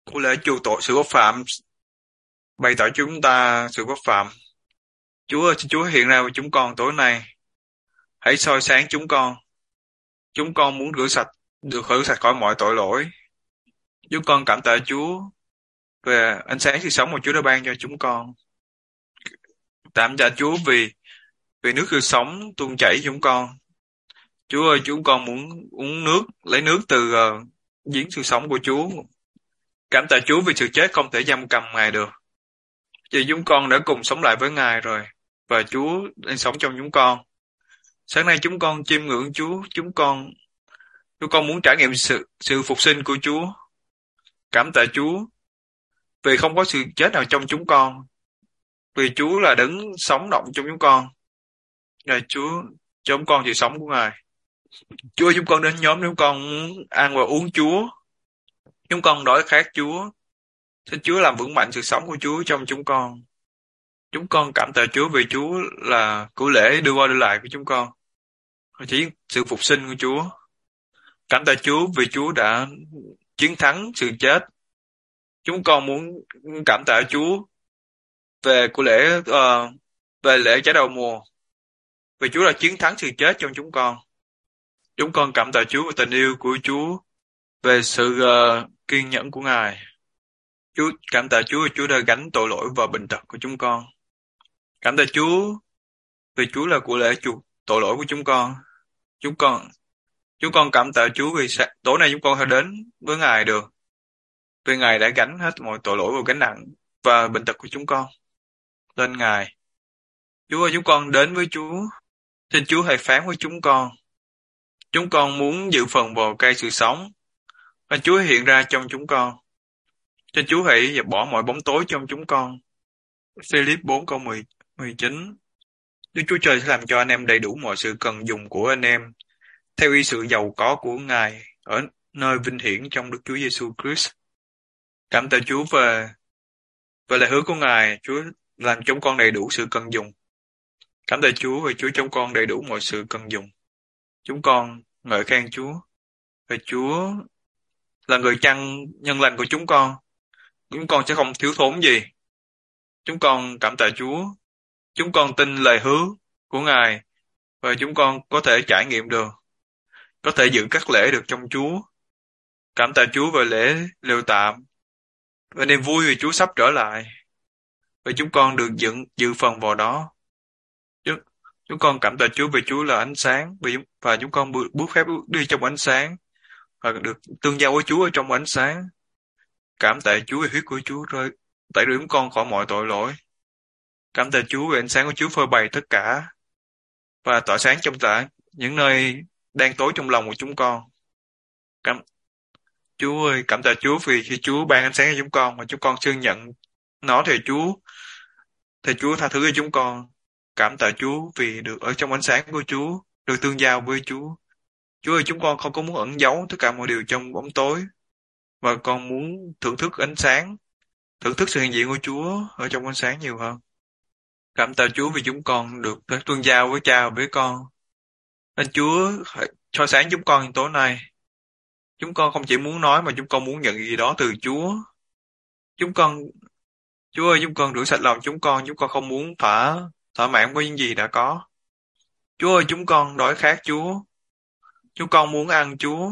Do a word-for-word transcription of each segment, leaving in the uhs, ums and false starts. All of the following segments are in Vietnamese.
Của lễ chuộc tội sự bất phạm, bày tỏ chúng ta sự bất phạm. Chúa ơi, xin Chúa hiện ra với chúng con tối nay. Hãy soi sáng chúng con. Chúng con muốn rửa sạch, được rửa sạch khỏi mọi tội lỗi. Chúng con cảm tạ Chúa về ánh sáng sự sống mà Chúa đã ban cho chúng con. Cảm tạ Chúa vì vì nước sự sống tuôn chảy chúng con. Chúa ơi, chúng con muốn uống nước, lấy nước từ uh, giếng sự sống của Chúa. Cảm tạ Chúa vì sự chết không thể giam cầm Ngài được. Vì chúng con đã cùng sống lại với Ngài rồi, và Chúa đang sống trong chúng con. Sáng nay chúng con chiêm ngưỡng Chúa, chúng con chúng con muốn trải nghiệm sự sự phục sinh của Chúa. Cảm tạ Chúa vì không có sự chết nào trong chúng con, vì Chúa là đấng sống động trong chúng con. Ngài Chúa cho chúng con sự sống của Ngài. Chúa, chúng con đến nhóm chúng con muốn ăn và uống Chúa. Chúng con đói khát Chúa. Xin Chúa làm vững mạnh sự sống của Chúa trong chúng con. Chúng con cảm tạ Chúa vì Chúa là của lễ đưa qua đưa lại của chúng con. Chỉ sự phục sinh của Chúa. Cảm tạ Chúa vì Chúa đã chiến thắng sự chết. Chúng con muốn cảm tạ Chúa về của lễ uh, về lễ trái đầu mùa. Vì Chúa đã chiến thắng sự chết trong chúng con. Chúng con cảm tạ Chúa về tình yêu của Chúa, về sự uh, kiên nhẫn của Ngài. Chúa cảm tạ Chúa vì Chúa đã gánh tội lỗi và bệnh tật của chúng con. Cảm tạ Chúa vì Chúa là của lễ chuộc tội lỗi của chúng con. Chúng con chúng con cảm tạ Chúa vì tối nay chúng con sẽ đến với Ngài được. Vì Ngài đã gánh hết mọi tội lỗi và gánh nặng và bệnh tật của chúng con lên Ngài. Chúa ơi, chúng con đến với Chúa. Xin Chúa hãy phán với chúng con. Chúng con muốn dự phần vào cây sự sống. Và Chúa hiện ra trong chúng con. Xin Chúa hãy dẹp bỏ mọi bóng tối trong chúng con. Philip bốn câu mười, mười chín. Đức Chúa Trời sẽ làm cho anh em đầy đủ mọi sự cần dùng của anh em, theo ý sự giàu có của Ngài ở nơi vinh hiển trong Đức Chúa Giêsu Christ. Cảm tạ Chúa về về lời hứa của Ngài. Chúa làm chúng con đầy đủ sự cần dùng. Cảm tạ Chúa về Chúa trong con đầy đủ mọi sự cần dùng. Chúng con ngợi khen Chúa. Về Chúa là người chăn nhân lành của chúng con. Chúng con sẽ không thiếu thốn gì. Chúng con cảm tạ Chúa. Chúng con tin lời hứa của Ngài và chúng con có thể trải nghiệm được, có thể giữ các lễ được trong Chúa. Cảm tạ Chúa về lễ lều tạm và niềm vui vì Chúa sắp trở lại. Và chúng con được dựng dự phần vào đó. Chúng, chúng con cảm tạ Chúa vì Chúa là ánh sáng và chúng con bước, bước phép đi trong ánh sáng và được tương giao với Chúa ở trong ánh sáng. Cảm tạ Chúa vì huyết của Chúa rơi tẩy rửa chúng con khỏi mọi tội lỗi. Cảm tạ Chúa vì ánh sáng của Chúa phơi bày tất cả và tỏa sáng trong cả những nơi đang tối trong lòng của chúng con. Cảm Chúa ơi, cảm tạ Chúa vì khi Chúa ban ánh sáng cho chúng con mà chúng con xưng nhận nó thì Chúa thì Chúa tha thứ cho chúng con. Cảm tạ Chúa vì được ở trong ánh sáng của Chúa, được tương giao với Chúa. Chúa ơi, chúng con không có muốn ẩn giấu tất cả mọi điều trong bóng tối, và con muốn thưởng thức ánh sáng, thưởng thức sự hiện diện của Chúa ở trong ánh sáng nhiều hơn. Cảm tạ Chúa vì chúng con được tương giao với Cha và với con. Nên Chúa hãy cho sáng chúng con tối nay. Chúng con không chỉ muốn nói mà chúng con muốn nhận gì đó từ Chúa. Chúng con, Chúa ơi, chúng con rửa sạch lòng chúng con. Chúng con không muốn thỏa thỏa mãn với những gì đã có. Chúa ơi, chúng con đói khát Chúa. Chúng con muốn ăn Chúa,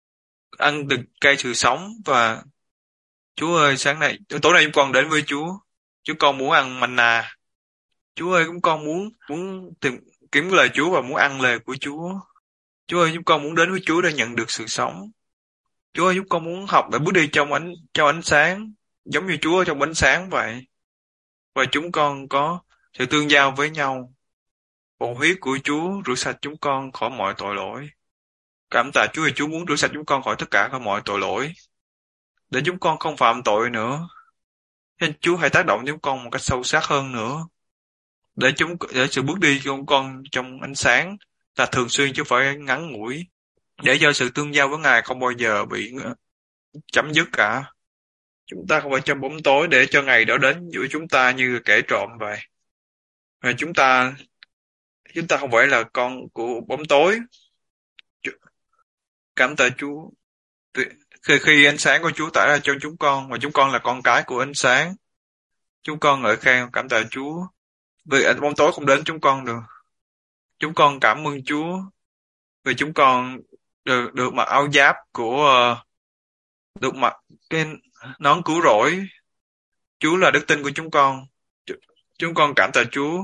ăn từ cây sự sống. Và Chúa ơi, sáng nay, tối nay chúng con đến với Chúa. Chúng con muốn ăn manna. Chúa ơi, chúng con muốn muốn tìm kiếm lời Chúa và muốn ăn lời của Chúa. Chúa ơi, chúng con muốn đến với Chúa để nhận được sự sống. Chúa ơi, chúng con muốn học để bước đi trong ánh trong ánh sáng, giống như Chúa trong ánh sáng vậy. Và chúng con có sự tương giao với nhau. Bộ huyết của Chúa rửa sạch chúng con khỏi mọi tội lỗi. Cảm tạ Chúa vì Chúa muốn rửa sạch chúng con khỏi tất cả khỏi mọi tội lỗi, để chúng con không phạm tội nữa. Nên Chúa hãy tác động chúng con một cách sâu sắc hơn nữa, để chúng để sự bước đi của chúng con trong ánh sáng là thường xuyên chứ không phải ngắn ngủi, để cho sự tương giao với Ngài không bao giờ bị chấm dứt cả. Chúng ta không phải trong bóng tối để cho ngày đó đến giữa chúng ta như kẻ trộm vậy. Và chúng ta chúng ta không phải là con của bóng tối. Cảm tạ Chúa khi khi ánh sáng của Chúa tỏa ra cho chúng con, và chúng con là con cái của ánh sáng, chúng con ngợi khen cảm tạ Chúa vì ánh bóng tối không đến chúng con được. Chúng con cảm ơn Chúa vì chúng con được được mặc áo giáp của ờ, được mặc cái nón cứu rỗi. Chúa là đức tin của chúng con. Ch- Chúng con cảm tạ Chúa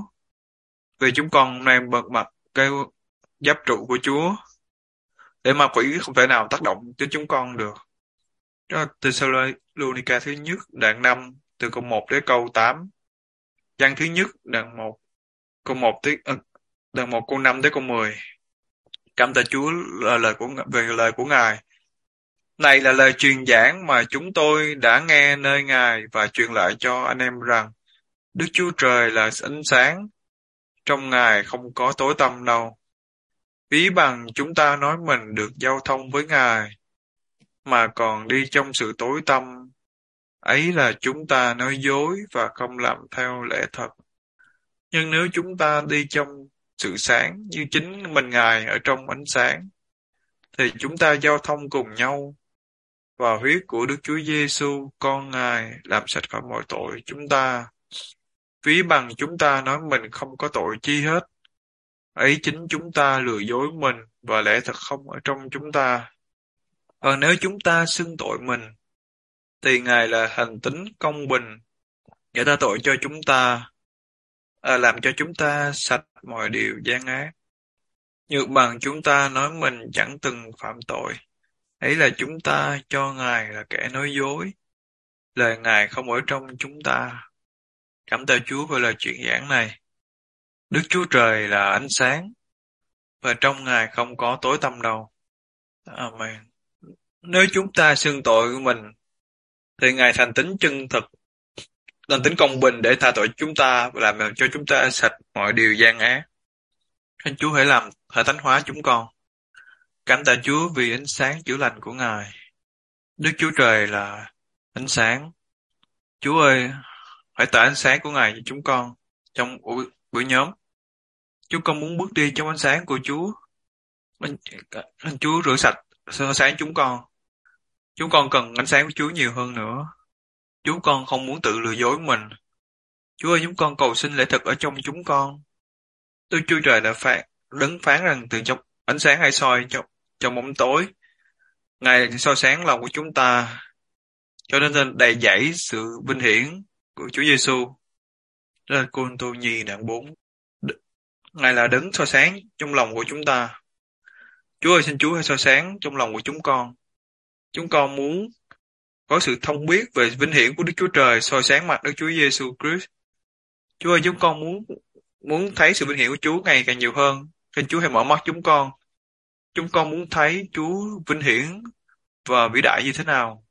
vì chúng con nay bật mặt cái giáp trụ của Chúa để ma quỷ không thể nào tác động tới chúng con được. Đó là Thessalonica thứ nhất đoạn năm từ câu một đến câu tám, Giăng thứ nhất đoạn một câu một tới ờ, đoạn một câu năm tới câu mười. Cảm tạ Chúa là lời của về lời của Ngài. Này là lời truyền giảng mà chúng tôi đã nghe nơi Ngài và truyền lại cho anh em rằng Đức Chúa Trời là ánh sáng, trong Ngài không có tối tăm đâu. Ví bằng chúng ta nói mình được giao thông với Ngài, mà còn đi trong sự tối tăm, ấy là chúng ta nói dối và không làm theo lẽ thật. Nhưng nếu chúng ta đi trong sự sáng như chính mình Ngài ở trong ánh sáng, thì chúng ta giao thông cùng nhau, và huyết của Đức Chúa Giêsu con Ngài làm sạch khỏi mọi tội chúng ta. Ví bằng chúng ta nói mình không có tội chi hết, ấy chính chúng ta lừa dối mình và lẽ thật không ở trong chúng ta. Và nếu chúng ta xưng tội mình, thì Ngài là hành tín công bình, giải tha tội cho chúng ta, à, làm cho chúng ta sạch mọi điều gian ác. Nhược bằng chúng ta nói mình chẳng từng phạm tội, ấy là chúng ta cho Ngài là kẻ nói dối, lời Ngài không ở trong chúng ta. Cảm tạ Chúa về lời truyền giảng này. Đức Chúa Trời là ánh sáng, và trong Ngài không có tối tăm đâu. Amen. Nếu chúng ta xưng tội của mình, thì Ngài thành tín chân thực, thành tín công bình để tha tội chúng ta và làm cho chúng ta sạch mọi điều gian ác. Xin Chúa hãy làm hãy thánh hóa chúng con. Cảm tạ Chúa vì ánh sáng chữa lành của Ngài. Đức Chúa Trời là ánh sáng. Chúa ơi, hãy tỏa ánh sáng của Ngài cho chúng con trong buổi, buổi nhóm. Chúng con muốn bước đi trong ánh sáng của Chúa. Xin Chúa rửa sạch soi sáng chúng con. Chúng con cần ánh sáng của Chúa nhiều hơn nữa. Chúng con không muốn tự lừa dối mình. Chúa ơi, chúng con cầu xin lẽ thật ở trong chúng con. Đức Chúa Trời đã phán, đấng phán rằng từ trong ánh sáng hay soi trong, trong bóng tối. Ngài soi sáng lòng của chúng ta, cho nên đầy dẫy sự vinh hiển của Chúa Giêsu. Đó là Cô Tô Nhi đoạn bốn. Ngài là đấng soi sáng trong lòng của chúng ta. Chúa ơi, xin Chúa hãy soi sáng trong lòng của chúng con. Chúng con muốn có sự thông biết về vinh hiển của Đức Chúa Trời soi sáng mặt Đức Chúa Giêsu Christ. Chúa ơi, chúng con muốn muốn thấy sự vinh hiển của Chúa ngày càng nhiều hơn. Xin Chúa hãy mở mắt chúng con. Chúng con muốn thấy Chúa vinh hiển và vĩ đại như thế nào.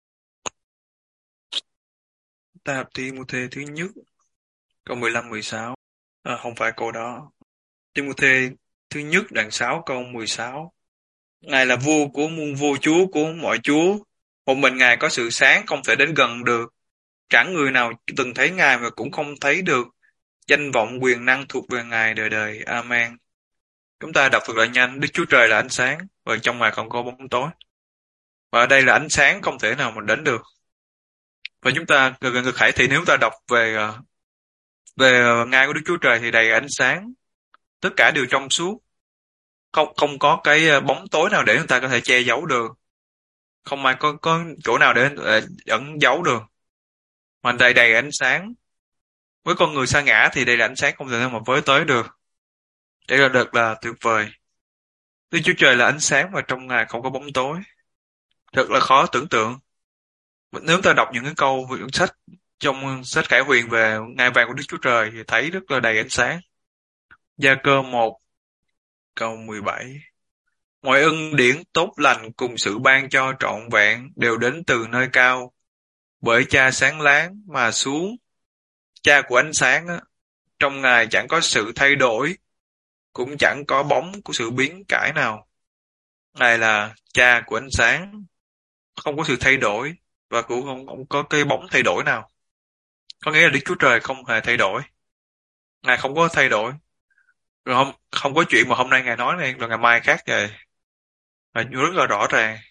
Ta học Ti-mô-thê thứ nhất, câu mười lăm mười sáu. À, không phải câu đó. Ti-mô-thê thứ nhất đoạn sáu câu mười sáu. Ngài là vua của muôn vua, Chúa của mọi chúa. Một mình Ngài có sự sáng không thể đến gần được. Chẳng người nào từng thấy Ngài mà cũng không thấy được. Danh vọng quyền năng thuộc về Ngài đời đời. Amen. Chúng ta đọc thật là nhanh. Đức Chúa Trời là ánh sáng, và trong Ngài không có bóng tối. Và ở đây là ánh sáng không thể nào mình đến được. Và chúng ta gần ngược khải thì nếu ta đọc về về ngai của Đức Chúa Trời thì đầy ánh sáng, tất cả đều trong suốt, không không có cái bóng tối nào để chúng ta có thể che giấu được, không ai có có chỗ nào để ẩn giấu được, mà đầy đầy ánh sáng. Với con người sa ngã thì đây là ánh sáng không thể nào mà với tới được. Đây là được là tuyệt vời. Đức Chúa Trời là ánh sáng và trong Ngài không có bóng tối. Thật là khó tưởng tượng. Nếu ta đọc những cái câu trong sách trong sách Khải Huyền về ngai vàng của Đức Chúa Trời thì thấy rất là đầy ánh sáng. Gia-cơ một câu mười bảy. Mọi ân điển tốt lành cùng sự ban cho trọn vẹn đều đến từ nơi cao, bởi Cha sáng láng mà xuống. Cha của ánh sáng á, trong Ngài chẳng có sự thay đổi, cũng chẳng có bóng của sự biến cải nào. Ngài là Cha của ánh sáng, không có sự thay đổi và cũng không, không có cái bóng thay đổi nào. Có nghĩa là Đức Chúa Trời không hề thay đổi. Ngài không có thay đổi. Rồi không, không có chuyện mà hôm nay Ngài nói này rồi ngày mai khác rồi. Và rất là rõ ràng.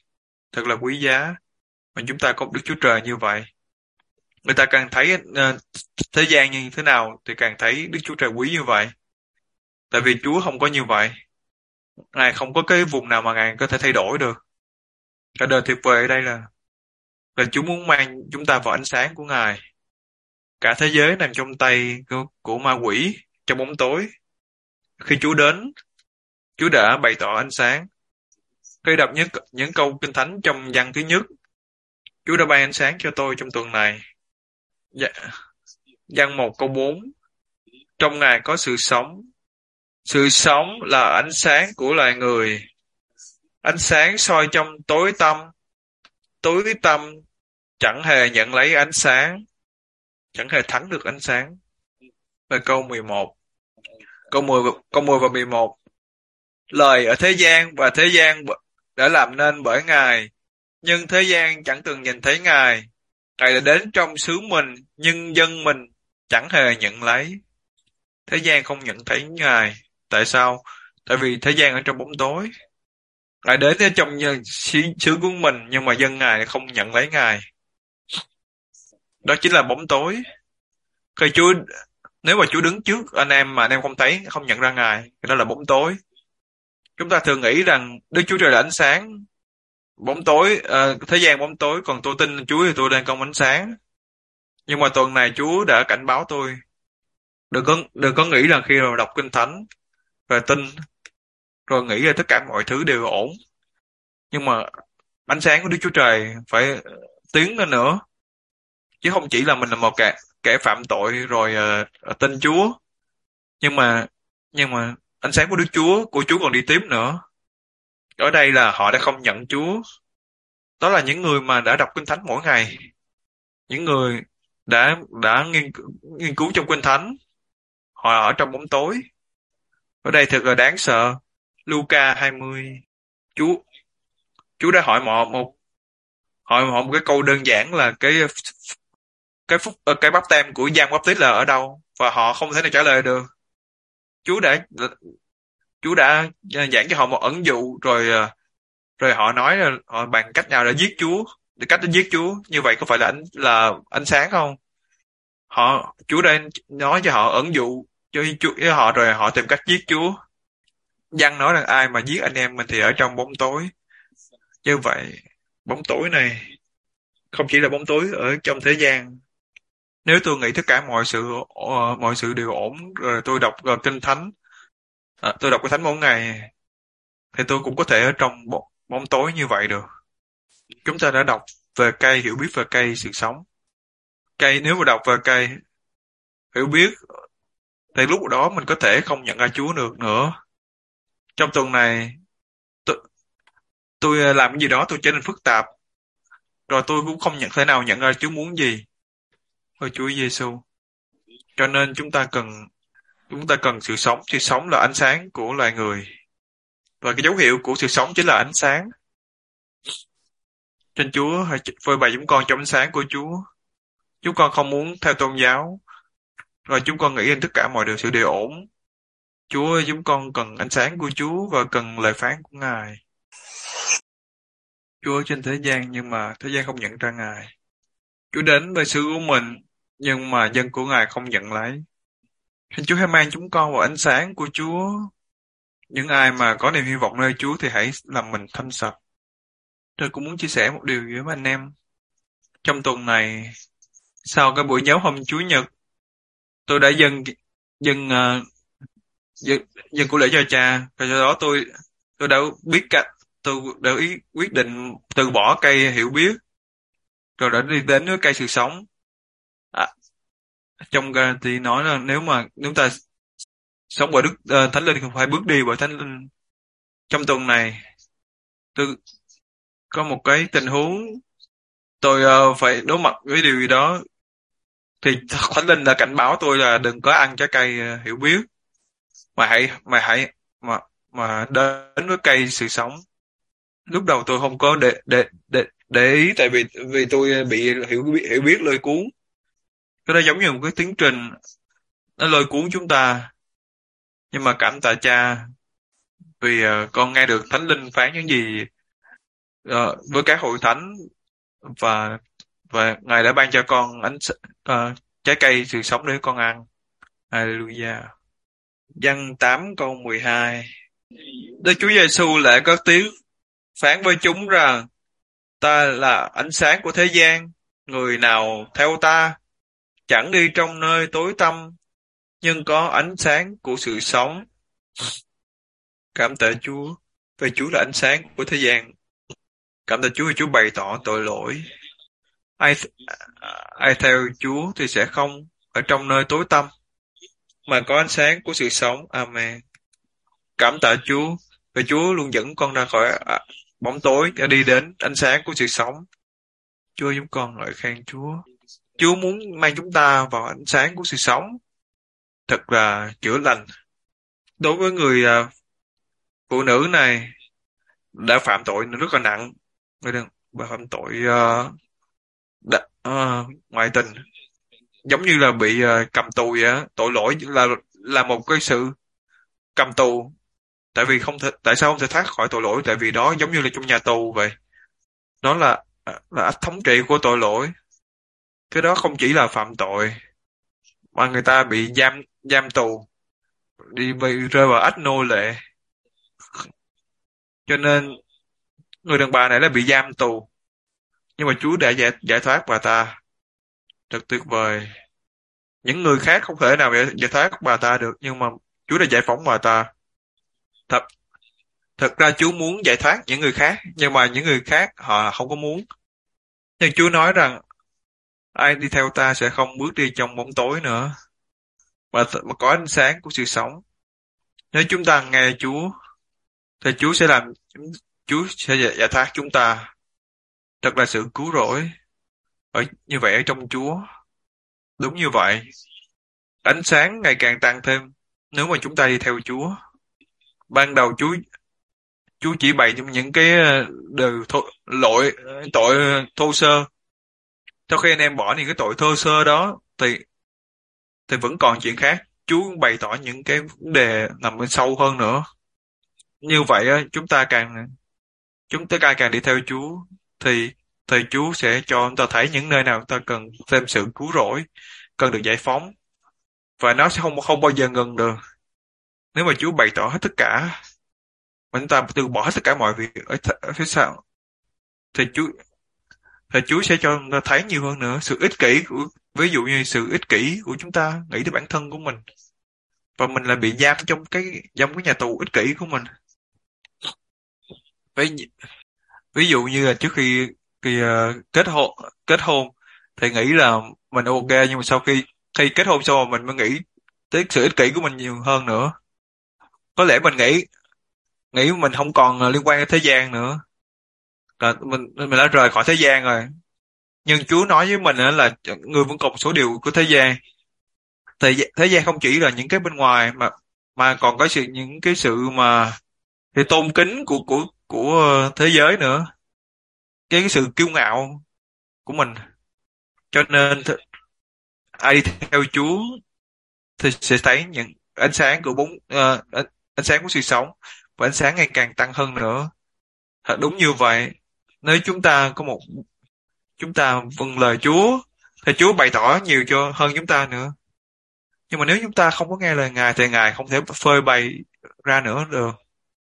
thật là quý giá mà chúng ta có Đức Chúa Trời như vậy. Người ta càng thấy uh, thế gian như thế nào thì càng thấy Đức Chúa Trời quý như vậy. Tại vì Chúa không có như vậy. Ngài không có cái vùng nào mà Ngài có thể thay đổi được. Cả đời tuyệt vời ở đây là là Chúa muốn mang chúng ta vào ánh sáng của Ngài. Cả thế giới nằm trong tay của, của ma quỷ, trong bóng tối. Khi Chúa đến, Chúa đã bày tỏ ánh sáng. Khi đọc những, những câu Kinh Thánh trong văn thứ nhất, Chúa đã ban ánh sáng cho tôi trong tuần này. Dạ. Văn một câu bốn. Trong Ngài có sự sống. Sự sống là ánh sáng của loài người. Ánh sáng soi trong tối tăm. Tối tăm chẳng hề nhận lấy ánh sáng. Chẳng hề thắng được ánh sáng. Và câu mười một. Câu mười, câu mười và mười một. Lời ở thế gian và thế gian đã làm nên bởi Ngài. Nhưng thế gian chẳng từng nhìn thấy Ngài. Ngài đã đến trong xứ mình, nhưng dân mình chẳng hề nhận lấy. Thế gian không nhận thấy Ngài. Tại sao? Tại vì thế gian ở trong bóng tối. Ngài đến ở trong xứ của mình, nhưng mà dân Ngài không nhận lấy Ngài. Đó chính là bóng tối. Khi Chúa, nếu mà Chúa đứng trước anh em mà anh em không thấy, không nhận ra Ngài, thì đó là bóng tối. Chúng ta thường nghĩ rằng Đức Chúa Trời là ánh sáng, bóng tối, uh, thế gian bóng tối, còn tôi tin Chúa thì tôi đang công ánh sáng. Nhưng mà tuần này Chúa đã cảnh báo tôi, đừng có, đừng có nghĩ rằng khi mà đọc Kinh Thánh, rồi tin, rồi nghĩ là tất cả mọi thứ đều ổn. Nhưng mà ánh sáng của Đức Chúa Trời phải tiến lên nữa. Chứ không chỉ là mình là một kẻ, kẻ phạm tội rồi uh, tin Chúa. Nhưng mà, nhưng mà ánh sáng của Đức Chúa, của Chúa còn đi tiếp nữa. Ở đây là họ đã không nhận Chúa. Đó là những người mà đã đọc Kinh Thánh mỗi ngày. Những người đã đã nghiên, nghiên cứu trong Kinh Thánh. Họ ở trong bóng tối. Ở đây thật là đáng sợ. Luca hai mươi. Chúa Chúa đã hỏi họ một hỏi họ một cái câu đơn giản là cái cái phúc cái báp têm của Giăng Báp Tít là ở đâu, và họ không thể nào trả lời được. Chúa đã Chúa đã giảng cho họ một ẩn dụ, rồi rồi họ nói là họ bằng cách nào để giết Chúa, để cách để giết Chúa. Như vậy có phải là ánh là ánh sáng không? Họ Chúa đã nói cho họ ẩn dụ cho Chúa với họ, rồi họ tìm cách giết Chúa. Giăng nói rằng ai mà giết anh em mình thì ở trong bóng tối. Như vậy bóng tối này không chỉ là bóng tối ở trong thế gian. Nếu tôi nghĩ tất cả mọi sự uh, mọi sự đều ổn, rồi tôi đọc uh, Kinh Thánh, uh, tôi đọc Kinh Thánh mỗi ngày, thì tôi cũng có thể ở trong bóng tối như vậy được. Chúng ta đã đọc về cây, hiểu biết về cây sự sống. Cây, nếu mà đọc về cây hiểu biết, thì lúc đó mình có thể không nhận ra Chúa được nữa. Trong tuần này tôi, tôi làm cái gì đó tôi trở nên phức tạp, rồi tôi cũng không nhận thể nào nhận ra Chúa muốn gì. Ôi Chúa Giêsu. Cho nên chúng ta cần chúng ta cần sự sống. Sự sống là ánh sáng của loài người, và cái dấu hiệu của sự sống chính là ánh sáng. Trên Chúa hãy phơi bày chúng con trong ánh sáng của Chúa. Chúng con không muốn theo tôn giáo, rồi chúng con nghĩ rằng tất cả mọi điều sự đều ổn. Chúa ơi, chúng con cần ánh sáng của Chúa và cần lời phán của Ngài. Chúa ở trên thế gian, nhưng mà thế gian không nhận ra Ngài. Chúa đến với xứ của mình, nhưng mà dân của Ngài không nhận lấy. Xin Chúa hãy mang chúng con vào ánh sáng của Chúa. Những ai mà có niềm hy vọng nơi Chúa thì hãy làm mình thanh sạch. Tôi cũng muốn chia sẻ một điều với anh em. Trong tuần này, sau cái buổi nhóm hôm Chủ nhật, tôi đã dâng dâng uh, dân, dân của lễ cho cha, và do đó tôi tôi đã biết cách tôi đã ý quyết định từ bỏ cây hiểu biết, rồi đã đi đến với cây sự sống. À, trong thì nói là nếu mà chúng ta sống bởi đức uh, thánh linh, không phải bước đi bởi thánh linh. Trong tuần này tôi có một cái tình huống tôi uh, phải đối mặt với điều gì đó, thì thánh linh đã cảnh báo tôi là đừng có ăn trái cây uh, hiểu biết, mà hãy mà hãy mà mà đến với cây sự sống. Lúc đầu tôi không có để để để để ý, tại vì vì tôi bị hiểu biết hiểu biết lôi cuốn. Cái đó giống như một cái tiến trình nó lôi cuốn chúng ta. Nhưng mà cảm tạ cha vì uh, con nghe được thánh linh phán những gì ờ, với các hội thánh, và và Ngài đã ban cho con ánh s- ờ, trái cây sự sống để con ăn. Hallelujah. Giăng tám câu mười hai. Đức Chúa Giêsu lại cất tiếng phán với chúng rằng: Ta là ánh sáng của thế gian, người nào theo ta chẳng đi trong nơi tối tăm, nhưng có ánh sáng của sự sống. Cảm tạ Chúa, vì Chúa là ánh sáng của thế gian. Cảm tạ Chúa vì Chúa bày tỏ tội lỗi. Ai ai theo Chúa thì sẽ không ở trong nơi tối tăm, mà có ánh sáng của sự sống. Amen. Cảm tạ Chúa vì Chúa luôn dẫn con ra khỏi à, bóng tối để đi đến ánh sáng của sự sống. Chúa chúng con ngợi khen Chúa. Chúa muốn mang chúng ta vào ánh sáng của sự sống, thật là chữa lành. Đối với người à, phụ nữ này đã phạm tội rất là nặng, người đừng bà phạm tội uh, đã, ờ, ngoại tình, giống như là bị ờ, cầm tù vậy á. Tội lỗi là là một cái sự cầm tù, tại vì không thể, tại sao không thể thoát khỏi tội lỗi? Tại vì đó giống như là trong nhà tù vậy. Đó là là ách thống trị của tội lỗi. Cái đó không chỉ là phạm tội, mà người ta bị giam giam tù, đi bị rơi vào ách nô lệ. Cho nên người đàn bà này đã bị giam tù, nhưng mà Chúa đã giải giải thoát bà ta. Thật tuyệt vời. Những người khác không thể nào giải, giải thoát bà ta được, nhưng mà Chúa đã giải phóng bà ta. Thật Thật ra Chúa muốn giải thoát những người khác, nhưng mà những người khác họ không có muốn. Nhưng Chúa nói rằng ai đi theo ta sẽ không bước đi trong bóng tối nữa, mà, mà có ánh sáng của sự sống. Nếu chúng ta nghe Chúa thì Chúa sẽ làm Chúa sẽ giải, giải thoát chúng ta. Thật là sự cứu rỗi ở như vậy ở trong Chúa. Đúng như vậy. Ánh sáng ngày càng tăng thêm nếu mà chúng ta đi theo Chúa. Ban đầu Chúa Chúa chỉ bày những những cái ờ, đều thô, lỗi tội thô sơ. Sau khi anh em bỏ những cái tội thô sơ đó thì thì vẫn còn chuyện khác. Chú bày tỏ những cái vấn đề nằm bên sâu hơn nữa. Như vậy á, chúng ta càng chúng ta càng càng đi theo Chúa thì thì Chúa sẽ cho chúng ta thấy những nơi nào ta cần thêm sự cứu rỗi, cần được giải phóng, và nó sẽ không không bao giờ ngừng được. Nếu mà Chúa bày tỏ hết tất cả, mà chúng ta từ bỏ hết tất cả mọi việc ở, th ở phía sau, thì Chúa thì Chúa sẽ cho chúng ta thấy nhiều hơn nữa sự ích kỷ của, ví dụ như sự ích kỷ của chúng ta nghĩ tới bản thân của mình, và mình là bị giam trong cái trong cái nhà tù ích kỷ của mình. ví, ví dụ như là trước khi khi ờ, kết hôn kết hôn thì nghĩ là mình ok, nhưng mà sau khi khi kết hôn xong rồi mình mới nghĩ tới sự ích kỷ của mình nhiều hơn nữa. Có lẽ mình nghĩ nghĩ mình không còn ờ, liên quan đến thế gian nữa, là mình mình đã rời khỏi thế gian rồi. Nhưng Chúa nói với mình á là người vẫn còn một số điều của thế gian. Thế, thế gian không chỉ là những cái bên ngoài, mà mà còn có sự những cái sự mà cái tôn kính của của của ờ, thế giới nữa, cái, cái sự kiêu ngạo của mình. Cho nên th ai đi theo Chúa thì sẽ thấy những ánh sáng của bốn ờ, ánh, ánh sáng của sự sống, và ánh sáng ngày càng tăng hơn nữa. Thật đúng như vậy. Nếu chúng ta có một chúng ta vâng lời Chúa thì Chúa bày tỏ nhiều cho hơn chúng ta nữa. Nhưng mà nếu chúng ta không có nghe lời Ngài thì Ngài không thể phơi bày ra nữa được.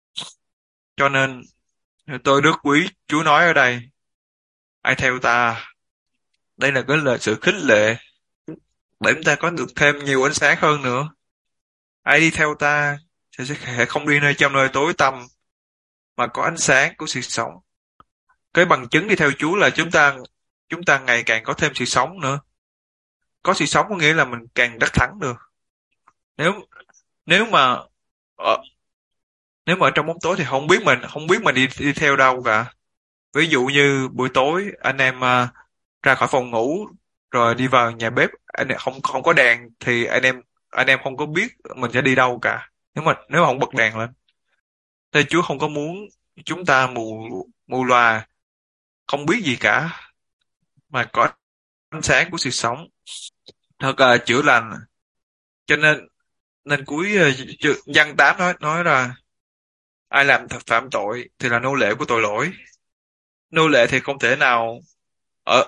Cho nên tôi rất quý Chúa nói ở đây: ai theo ta. Đây là cái lời sự khích lệ để chúng ta có được thêm nhiều ánh sáng hơn nữa. Ai đi theo ta thì sẽ không đi nơi trong nơi tối tăm, mà có ánh sáng của sự sống. Cái bằng chứng đi theo Chúa là chúng ta chúng ta ngày càng có thêm sự sống nữa. Có sự sống có nghĩa là mình càng đắc thắng được. Nếu nếu mà ở, nếu mà ở trong bóng tối thì không biết mình không biết mình đi đi theo đâu cả. Ví dụ như buổi tối anh em à, ra khỏi phòng ngủ rồi đi vào nhà bếp, anh em không không có đèn thì anh em anh em không có biết mình sẽ đi đâu cả, nếu mà nếu mà không bật đèn lên. Thế Chúa không có muốn chúng ta mù mù lòa, không biết gì cả, mà có ánh sáng của sự sống, thật là chữa lành. Cho nên nên cuối ờ, chữ- văn tám nói nói là ai làm thật phạm tội thì là nô lệ của tội lỗi. Nô lệ thì không thể nào ở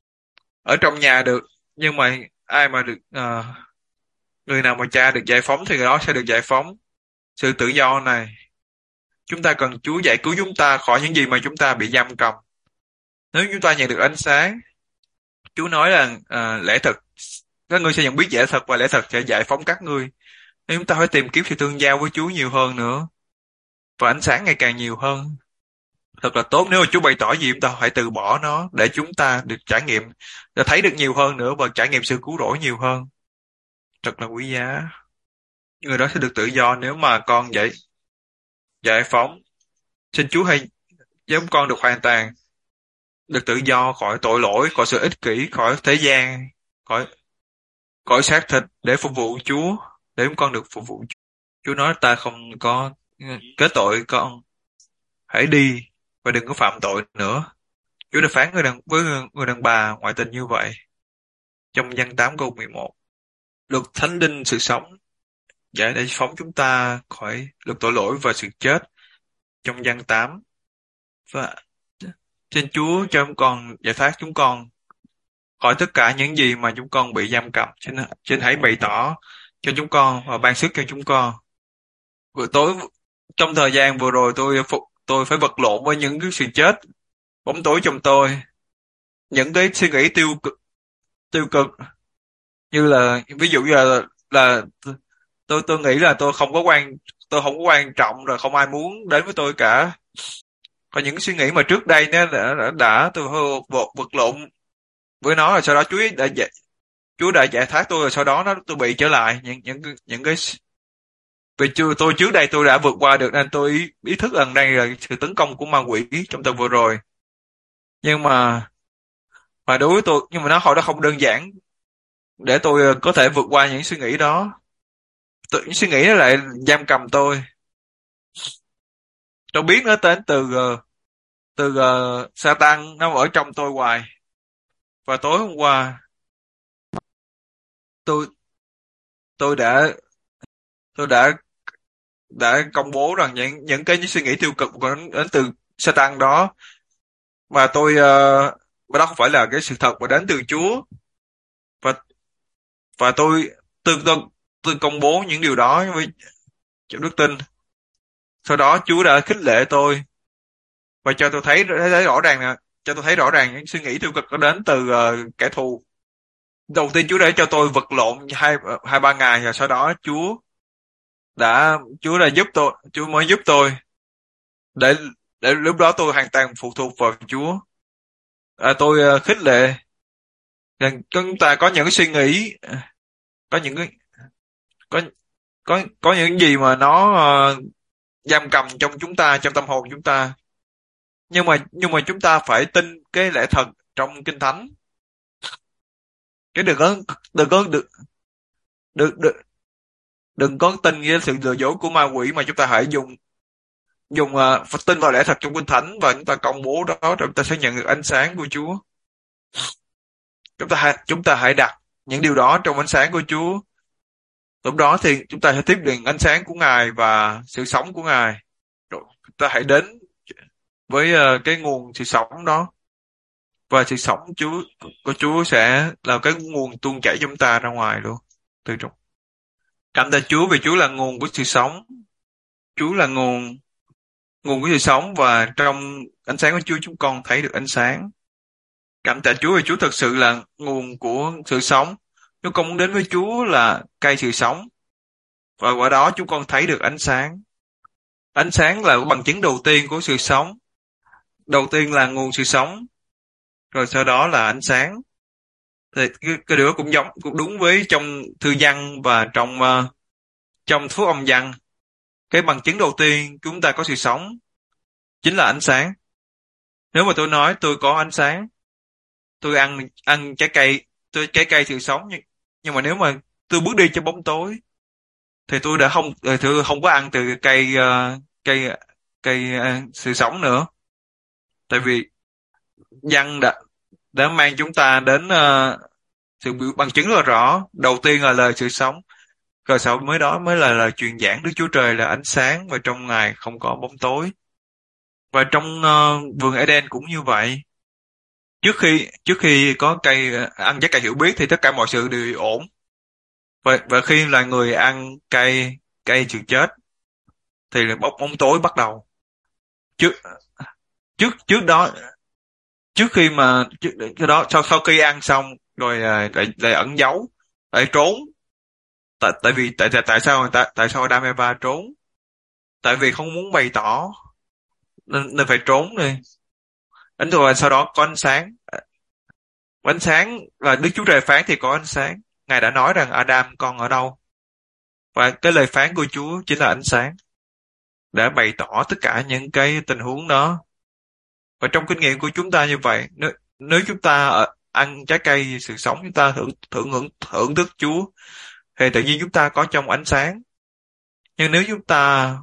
ở trong nhà được, nhưng mà ai mà được ờ, người nào mà cha được giải phóng thì người đó sẽ được giải phóng. Sự tự do này, chúng ta cần Chúa giải cứu chúng ta khỏi những gì mà chúng ta bị giam cầm. Nếu chúng ta nhận được ánh sáng, Chúa nói là à, lẽ thật, các ngươi sẽ nhận biết lẽ thật và lẽ thật sẽ giải phóng các ngươi. Nên chúng ta phải tìm kiếm sự tương giao với Chúa nhiều hơn nữa, và ánh sáng ngày càng nhiều hơn. Thật là tốt nếu mà Chúa bày tỏ gì chúng ta hãy từ bỏ nó để chúng ta được trải nghiệm, để thấy được nhiều hơn nữa và trải nghiệm sự cứu rỗi nhiều hơn. Thật là quý giá. Người đó sẽ được tự do nếu mà con giải giải phóng. Xin Chúa hãy giúp con được hoàn toàn, được tự do khỏi tội lỗi, khỏi sự ích kỷ, khỏi thế gian, khỏi khỏi xác thịt để phục vụ Chúa, để chúng con được phục vụ Chúa. Chúa nói ta không có kết tội con, hãy đi và đừng có phạm tội nữa. Chúa đã phán người đàn với người, người đàn bà ngoại tình như vậy. Trong Giăng tám câu mười một, luật thánh linh sự sống giải để phóng chúng ta khỏi luật tội lỗi và sự chết. Trong Giăng tám, và xin Chúa cho chúng con giải thoát chúng con khỏi tất cả những gì mà chúng con bị giam cầm. Xin, xin hãy bày tỏ cho chúng con và ban sức cho chúng con. Vừa tối trong thời gian vừa rồi tôi phục tôi phải vật lộn với những cái sự chết bóng tối trong tôi, những cái suy nghĩ tiêu cực tiêu cực như là ví dụ như là là tôi tôi nghĩ là tôi không có quan tôi không có quan trọng, rồi không ai muốn đến với tôi cả. Còn những suy nghĩ mà trước đây nó đã, đã, đã tôi vật, vật lộn với nó, rồi sau đó Chúa đã giải, Chúa đã giải thoát tôi, rồi sau đó nó tôi bị trở lại những những những cái vì chưa tôi trước đây tôi đã vượt qua được, nên tôi ý, ý thức rằng đây là sự tấn công của ma quỷ trong tuần vừa rồi. Nhưng mà mà đối với tôi, nhưng mà nó hồi đó không đơn giản để tôi ờ, có thể vượt qua những suy nghĩ đó. Tôi, những suy nghĩ đó lại giam cầm tôi. Tôi biết nó đến từ ờ, từ uh, Satan, nó ở trong tôi hoài. Và tối hôm qua tôi tôi đã tôi đã đã công bố rằng những những cái suy nghĩ tiêu cực đến, đến từ Satan đó, và tôi uh, và đó không phải là cái sự thật mà đến từ Chúa. Và và tôi tôi tôi, tôi công bố những điều đó với trong đức tin. Sau đó Chúa đã khích lệ tôi và cho tôi thấy, thấy, thấy rõ ràng nè cho tôi thấy rõ ràng những suy nghĩ tiêu cực có đến từ uh, kẻ thù. Đầu tiên Chúa đã cho tôi vật lộn hai hai ba ngày, và sau đó Chúa đã Chúa đã giúp tôi Chúa mới giúp tôi để để lúc đó tôi hoàn toàn phụ thuộc vào Chúa. À, tôi uh, khích lệ rằng chúng ta có những cái suy nghĩ, có những cái có có có những gì mà nó uh, giam cầm trong chúng ta, trong tâm hồn chúng ta, nhưng mà nhưng mà chúng ta phải tin cái lẽ thật trong Kinh Thánh. Cái đừng có đừng có đừng đừng đừng, đừng có tin với sự lừa dối của ma quỷ, mà chúng ta hãy dùng dùng uh, tin vào lẽ thật trong Kinh Thánh, và chúng ta công bố đó, rồi chúng ta sẽ nhận được ánh sáng của Chúa. Chúng ta hãy chúng ta hãy đặt những điều đó trong ánh sáng của Chúa. Lúc đó thì chúng ta sẽ tiếp nhận ánh sáng của Ngài và sự sống của Ngài. Rồi chúng ta hãy đến với uh, cái nguồn sự sống đó, và sự sống Chúa của Chúa sẽ là cái nguồn tuôn chảy chúng ta ra ngoài luôn, từ trong. Cảm tạ Chúa vì Chúa là nguồn của sự sống. Chúa là nguồn nguồn của sự sống, và trong ánh sáng của Chúa chúng con thấy được ánh sáng. Cảm tạ Chúa vì Chúa thực sự là nguồn của sự sống. Chúng con muốn đến với Chúa là cây sự sống, và qua đó chúng con thấy được ánh sáng. Ánh sáng là bằng chứng đầu tiên của sự sống. Đầu tiên là nguồn sự sống, rồi sau đó là ánh sáng. Thì cái, cái điều đó cũng giống cũng đúng với trong thư văn và trong uh, trong phúc âm văn. Cái bằng chứng đầu tiên chúng ta có sự sống chính là ánh sáng. Nếu mà tôi nói tôi có ánh sáng, tôi ăn ăn trái cây, tôi trái cây sự sống, nhưng, nhưng mà nếu mà tôi bước đi trong bóng tối thì tôi đã không thì tôi không có ăn từ cây uh, cây cây uh, sự sống nữa. Tại vì văn đã đã mang chúng ta đến uh, sự biểu- bằng chứng rất là rõ. Đầu tiên là lời sự sống, rồi sau mới đó mới là lời truyền giảng Đức Chúa Trời là ánh sáng, và trong Ngài không có bóng tối. Và trong ờ, vườn Eden cũng như vậy. Trước khi trước khi có cây ờ, ăn trái cây hiểu biết thì tất cả mọi sự đều ổn. Và và khi là người ăn cây cây sự chết thì là bóng bóng tối bắt đầu. Trước trước trước đó trước khi mà trước cái đó sau sau khi ăn xong rồi à, lại lại ẩn giấu, lại trốn. Tại tại vì tại tại tại sao người ta tại sao Adam Eva trốn? Tại vì không muốn bày tỏ, nên, nên phải trốn đi. Đến rồi sau đó có ánh sáng. Ánh sáng và Đức Chúa Trời phán thì có ánh sáng. Ngài đã nói rằng Adam con ở đâu, và cái lời phán của Chúa chính là ánh sáng để bày tỏ tất cả những cái tình huống đó. Và trong kinh nghiệm của chúng ta như vậy, nếu, nếu chúng ta ờ, ăn trái cây sự sống, chúng ta thưởng thưởng hưởng thưởng thức Chúa, thì tự nhiên chúng ta có trong ánh sáng. Nhưng nếu chúng ta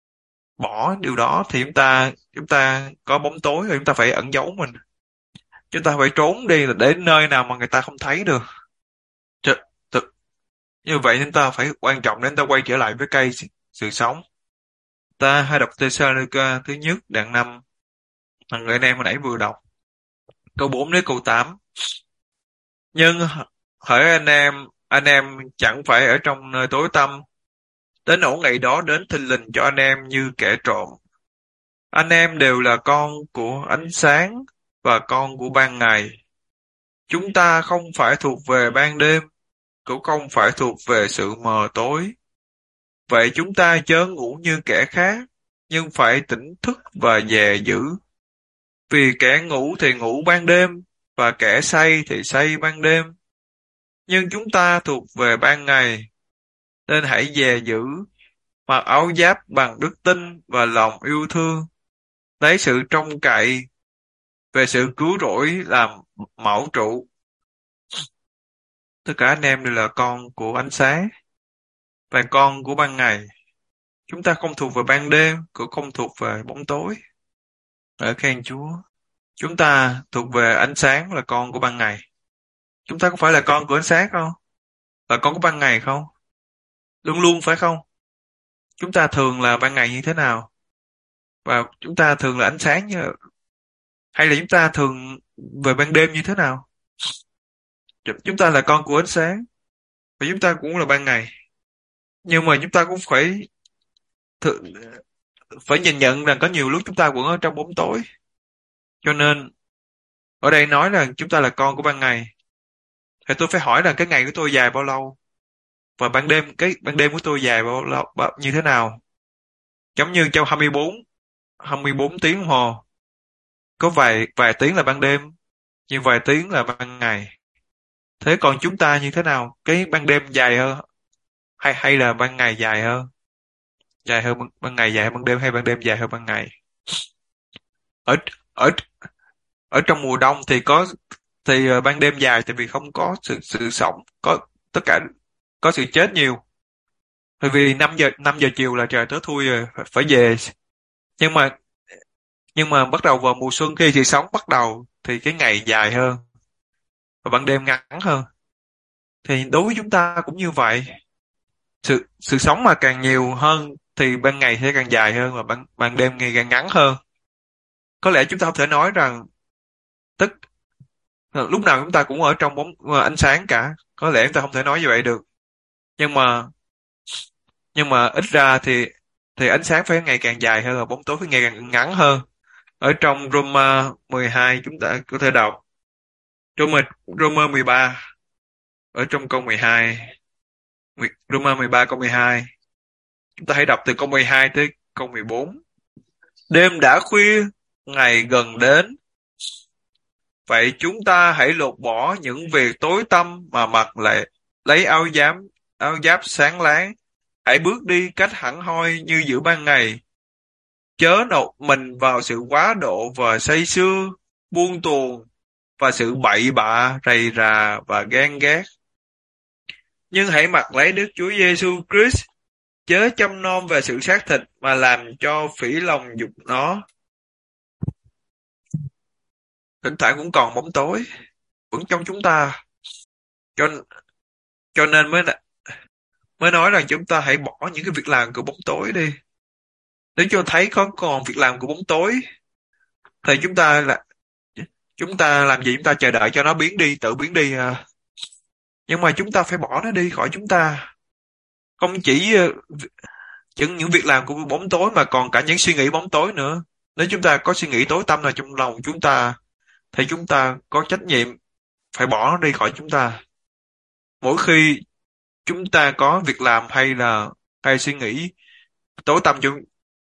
bỏ điều đó thì chúng ta chúng ta có bóng tối, rồi chúng ta phải ẩn giấu mình. Chúng ta phải trốn đi là đến nơi nào mà người ta không thấy được. Ch- thực, Như vậy chúng ta phải quan trọng đến ta quay trở lại với cây sự, sự sống. Ta hay đọc Thessalonica thứ nhất đoạn năm mà người anh em hồi nãy vừa đọc, câu bốn đến câu tám. Nhưng hỡi anh em anh em chẳng phải ở trong nơi tối tăm, đến nỗi ngày đó đến thình lình cho anh em như kẻ trộm. Anh em đều là con của ánh sáng và con của ban ngày. Chúng ta không phải thuộc về ban đêm, cũng không phải thuộc về sự mờ tối. Vậy chúng ta chớ ngủ như kẻ khác, nhưng phải tỉnh thức và dè dữ. Vì kẻ ngủ thì ngủ ban đêm, và kẻ say thì say ban đêm. Nhưng chúng ta thuộc về ban ngày, nên hãy dè dữ, mặc áo giáp bằng đức tin và lòng yêu thương, lấy sự trông cậy về sự cứu rỗi làm mẫu trụ. Tất cả anh em đều là con của ánh sáng và con của ban ngày. Chúng ta không thuộc về ban đêm, cũng không thuộc về bóng tối. Ở khen Chúa. Chúng ta thuộc về ánh sáng, là con của ban ngày. Chúng ta có phải là con của ánh sáng không? Là con của ban ngày không? Luôn luôn phải không? Chúng ta thường là ban ngày như thế nào? Và chúng ta thường là ánh sáng như... hay là chúng ta thường về ban đêm như thế nào? Chúng ta là con của ánh sáng và chúng ta cũng là ban ngày. Nhưng mà chúng ta cũng phải thử, phải nhìn nhận rằng có nhiều lúc chúng ta vẫn ở trong bóng tối. Cho nên ở đây nói là chúng ta là con của ban ngày, thì tôi phải hỏi là cái ngày của tôi dài bao lâu, và ban đêm cái ban đêm của tôi dài bao lâu, bao, như thế nào? Giống như trong hai mươi bốn hai mươi bốn tiếng đồng hồ, có vài vài tiếng là ban đêm, nhưng vài tiếng là ban ngày. Thế còn chúng ta như thế nào? Cái ban đêm dài hơn hay hay là ban ngày dài hơn? Dài hơn ban, ban ngày dài hơn ban đêm, hay ban đêm dài hơn ban ngày? Ở ở ở trong mùa đông thì có thì ờ, ban đêm dài, tại vì không có sự sự sống, có tất cả có sự chết nhiều. Bởi vì năm giờ năm giờ chiều là trời tối thui rồi, phải, phải về. Nhưng mà nhưng mà bắt đầu vào mùa xuân, khi sự sống bắt đầu thì cái ngày dài hơn và ban đêm ngắn hơn. Thì đối với chúng ta cũng như vậy. Sự sự sống mà càng nhiều hơn thì ban ngày sẽ càng dài hơn, và ban ban đêm ngày càng ngắn hơn. Có lẽ chúng ta không thể nói rằng tức lúc nào chúng ta cũng ở trong bóng ờ, ánh sáng cả. Có lẽ chúng ta không thể nói như vậy được. Nhưng mà nhưng mà ít ra thì thì ánh sáng phải ngày càng dài hơn và bóng tối phải ngày càng ngắn hơn. Ở trong Roma mười hai chúng ta có thể đọc Roma Roma mười ba, ở trong câu mười hai, Roma mười ba câu mười hai, chúng ta hãy đọc từ câu mười hai tới câu mười bốn. Đêm đã khuya, ngày gần đến, vậy chúng ta hãy lột bỏ những việc tối tăm mà mặc lại, lấy áo giáp áo giáp sáng láng, hãy bước đi cách hẳn hoi như giữa ban ngày. Chớ nộp mình vào sự quá độ và say sưa, buông tuồng và sự bậy bạ, rầy rà và ghen ghét. Nhưng hãy mặc lấy Đức Chúa Giêsu Christ, chớ chăm nom về sự xác thịt mà làm cho phỉ lòng dục nó. Thỉnh thoảng cũng còn bóng tối vẫn trong chúng ta, cho cho nên mới mới nói rằng chúng ta hãy bỏ những cái việc làm của bóng tối đi. Nếu cho thấy có còn việc làm của bóng tối Thì chúng ta là chúng ta làm gì, chúng ta chờ đợi cho nó biến đi, tự biến đi à. Nhưng mà chúng ta phải bỏ nó đi khỏi chúng ta, không chỉ ờ, những những việc làm của bóng tối mà còn cả những suy nghĩ bóng tối nữa. Nếu chúng ta có suy nghĩ tối tăm nào trong lòng chúng ta thì chúng ta có trách nhiệm phải bỏ nó đi khỏi chúng ta. Mỗi khi chúng ta có việc làm hay là hay suy nghĩ tối tăm, chúng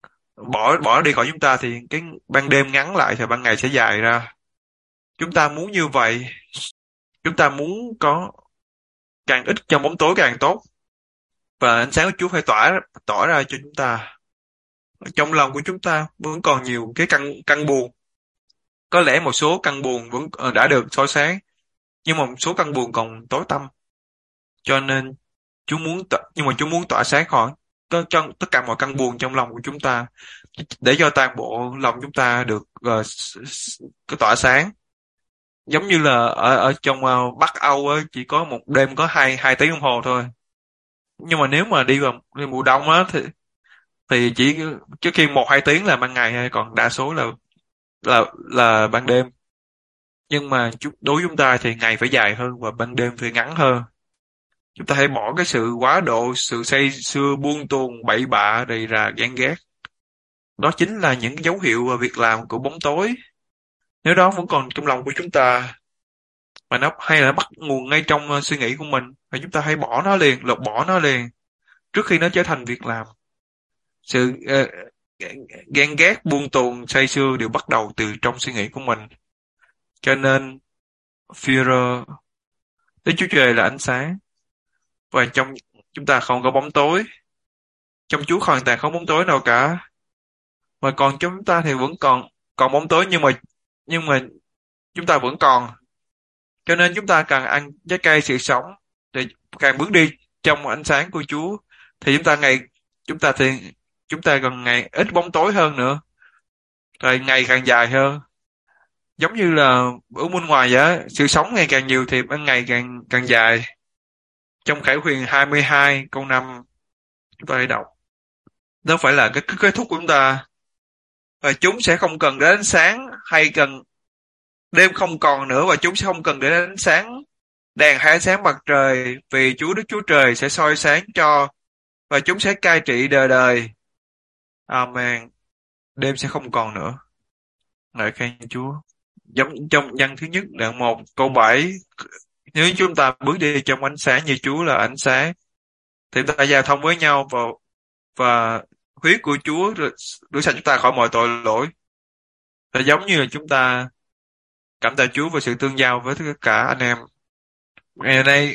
bỏ bỏ nó đi khỏi chúng ta thì cái ban đêm ngắn lại thì ban ngày sẽ dài ra. Chúng ta muốn như vậy, chúng ta muốn có càng ít trong bóng tối càng tốt, và ánh sáng của Chúa phải tỏa tỏa ra cho chúng ta. Trong lòng của chúng ta vẫn còn nhiều cái căn căn buồn. Có lẽ một số căn buồn vẫn ờ, đã được soi sáng, nhưng mà một số căn buồn còn tối tăm. Cho nên Chúa muốn tỏa, nhưng mà Chúa muốn tỏa sáng khỏi tất trong tất cả mọi căn buồn trong lòng của chúng ta, để cho toàn bộ lòng chúng ta được uh, cái tỏa sáng. Giống như là ở ở trong uh, Bắc Âu á, chỉ có một đêm có hai hai tiếng đồng hồ thôi. Nhưng mà nếu mà đi vào đi mùa đông á thì thì chỉ trước khi một hai tiếng là ban ngày thôi, còn đa số là là là ban đêm. Nhưng mà chút đối với chúng ta thì ngày phải dài hơn và ban đêm phải ngắn hơn. Chúng ta hãy bỏ cái sự quá độ, sự say sưa buông tuồng bậy bạ đầy rà ghen ghét. Đó chính là những dấu hiệu và việc làm của bóng tối. Nếu đó vẫn còn trong lòng của chúng ta, mà nó hay là bắt nguồn ngay trong ờ, suy nghĩ của mình, thì chúng ta hãy bỏ nó liền, lột bỏ nó liền trước khi nó trở thành việc làm. Sự ờ, ghen ghét, buông tuồng, say sưa đều bắt đầu từ trong suy nghĩ của mình. Cho nên Führer, Đức Chúa Trời là ánh sáng, và trong chúng ta không có bóng tối. Trong Chúa hoàn toàn không bóng tối nào cả. Mà còn trong chúng ta thì vẫn còn còn bóng tối, nhưng mà nhưng mà chúng ta vẫn còn. Cho nên chúng ta càng ăn trái cây sự sống, thì càng bước đi trong ánh sáng của Chúa, thì chúng ta ngày chúng ta thì chúng ta còn ngày ít bóng tối hơn nữa, rồi ngày càng dài hơn. Giống như là ở bên ngoài vậy á, sự sống ngày càng nhiều thì ban ngày càng càng dài. Trong Khải Huyền hai mươi hai câu năm, chúng ta hãy đọc. Đó phải là cái, cái kết thúc của chúng ta. Và chúng sẽ không cần đến ánh sáng, hay cần đêm không còn nữa, và chúng sẽ không cần đến ánh sáng đèn hay ánh sáng mặt trời, vì Chúa Đức Chúa Trời sẽ soi sáng cho, và chúng sẽ cai trị đời đời. Amen. Đêm sẽ không còn nữa. Ngợi khen Chúa. Giống trong văn thứ nhất đoạn một câu bảy, nếu chúng ta bước đi trong ánh sáng như Chúa là ánh sáng, thì chúng ta giao thông với nhau, và và huyết của Chúa rửa sạch chúng ta khỏi mọi tội lỗi. Là giống như là chúng ta cảm tạ Chúa về sự tương giao với tất cả anh em. Ngày nay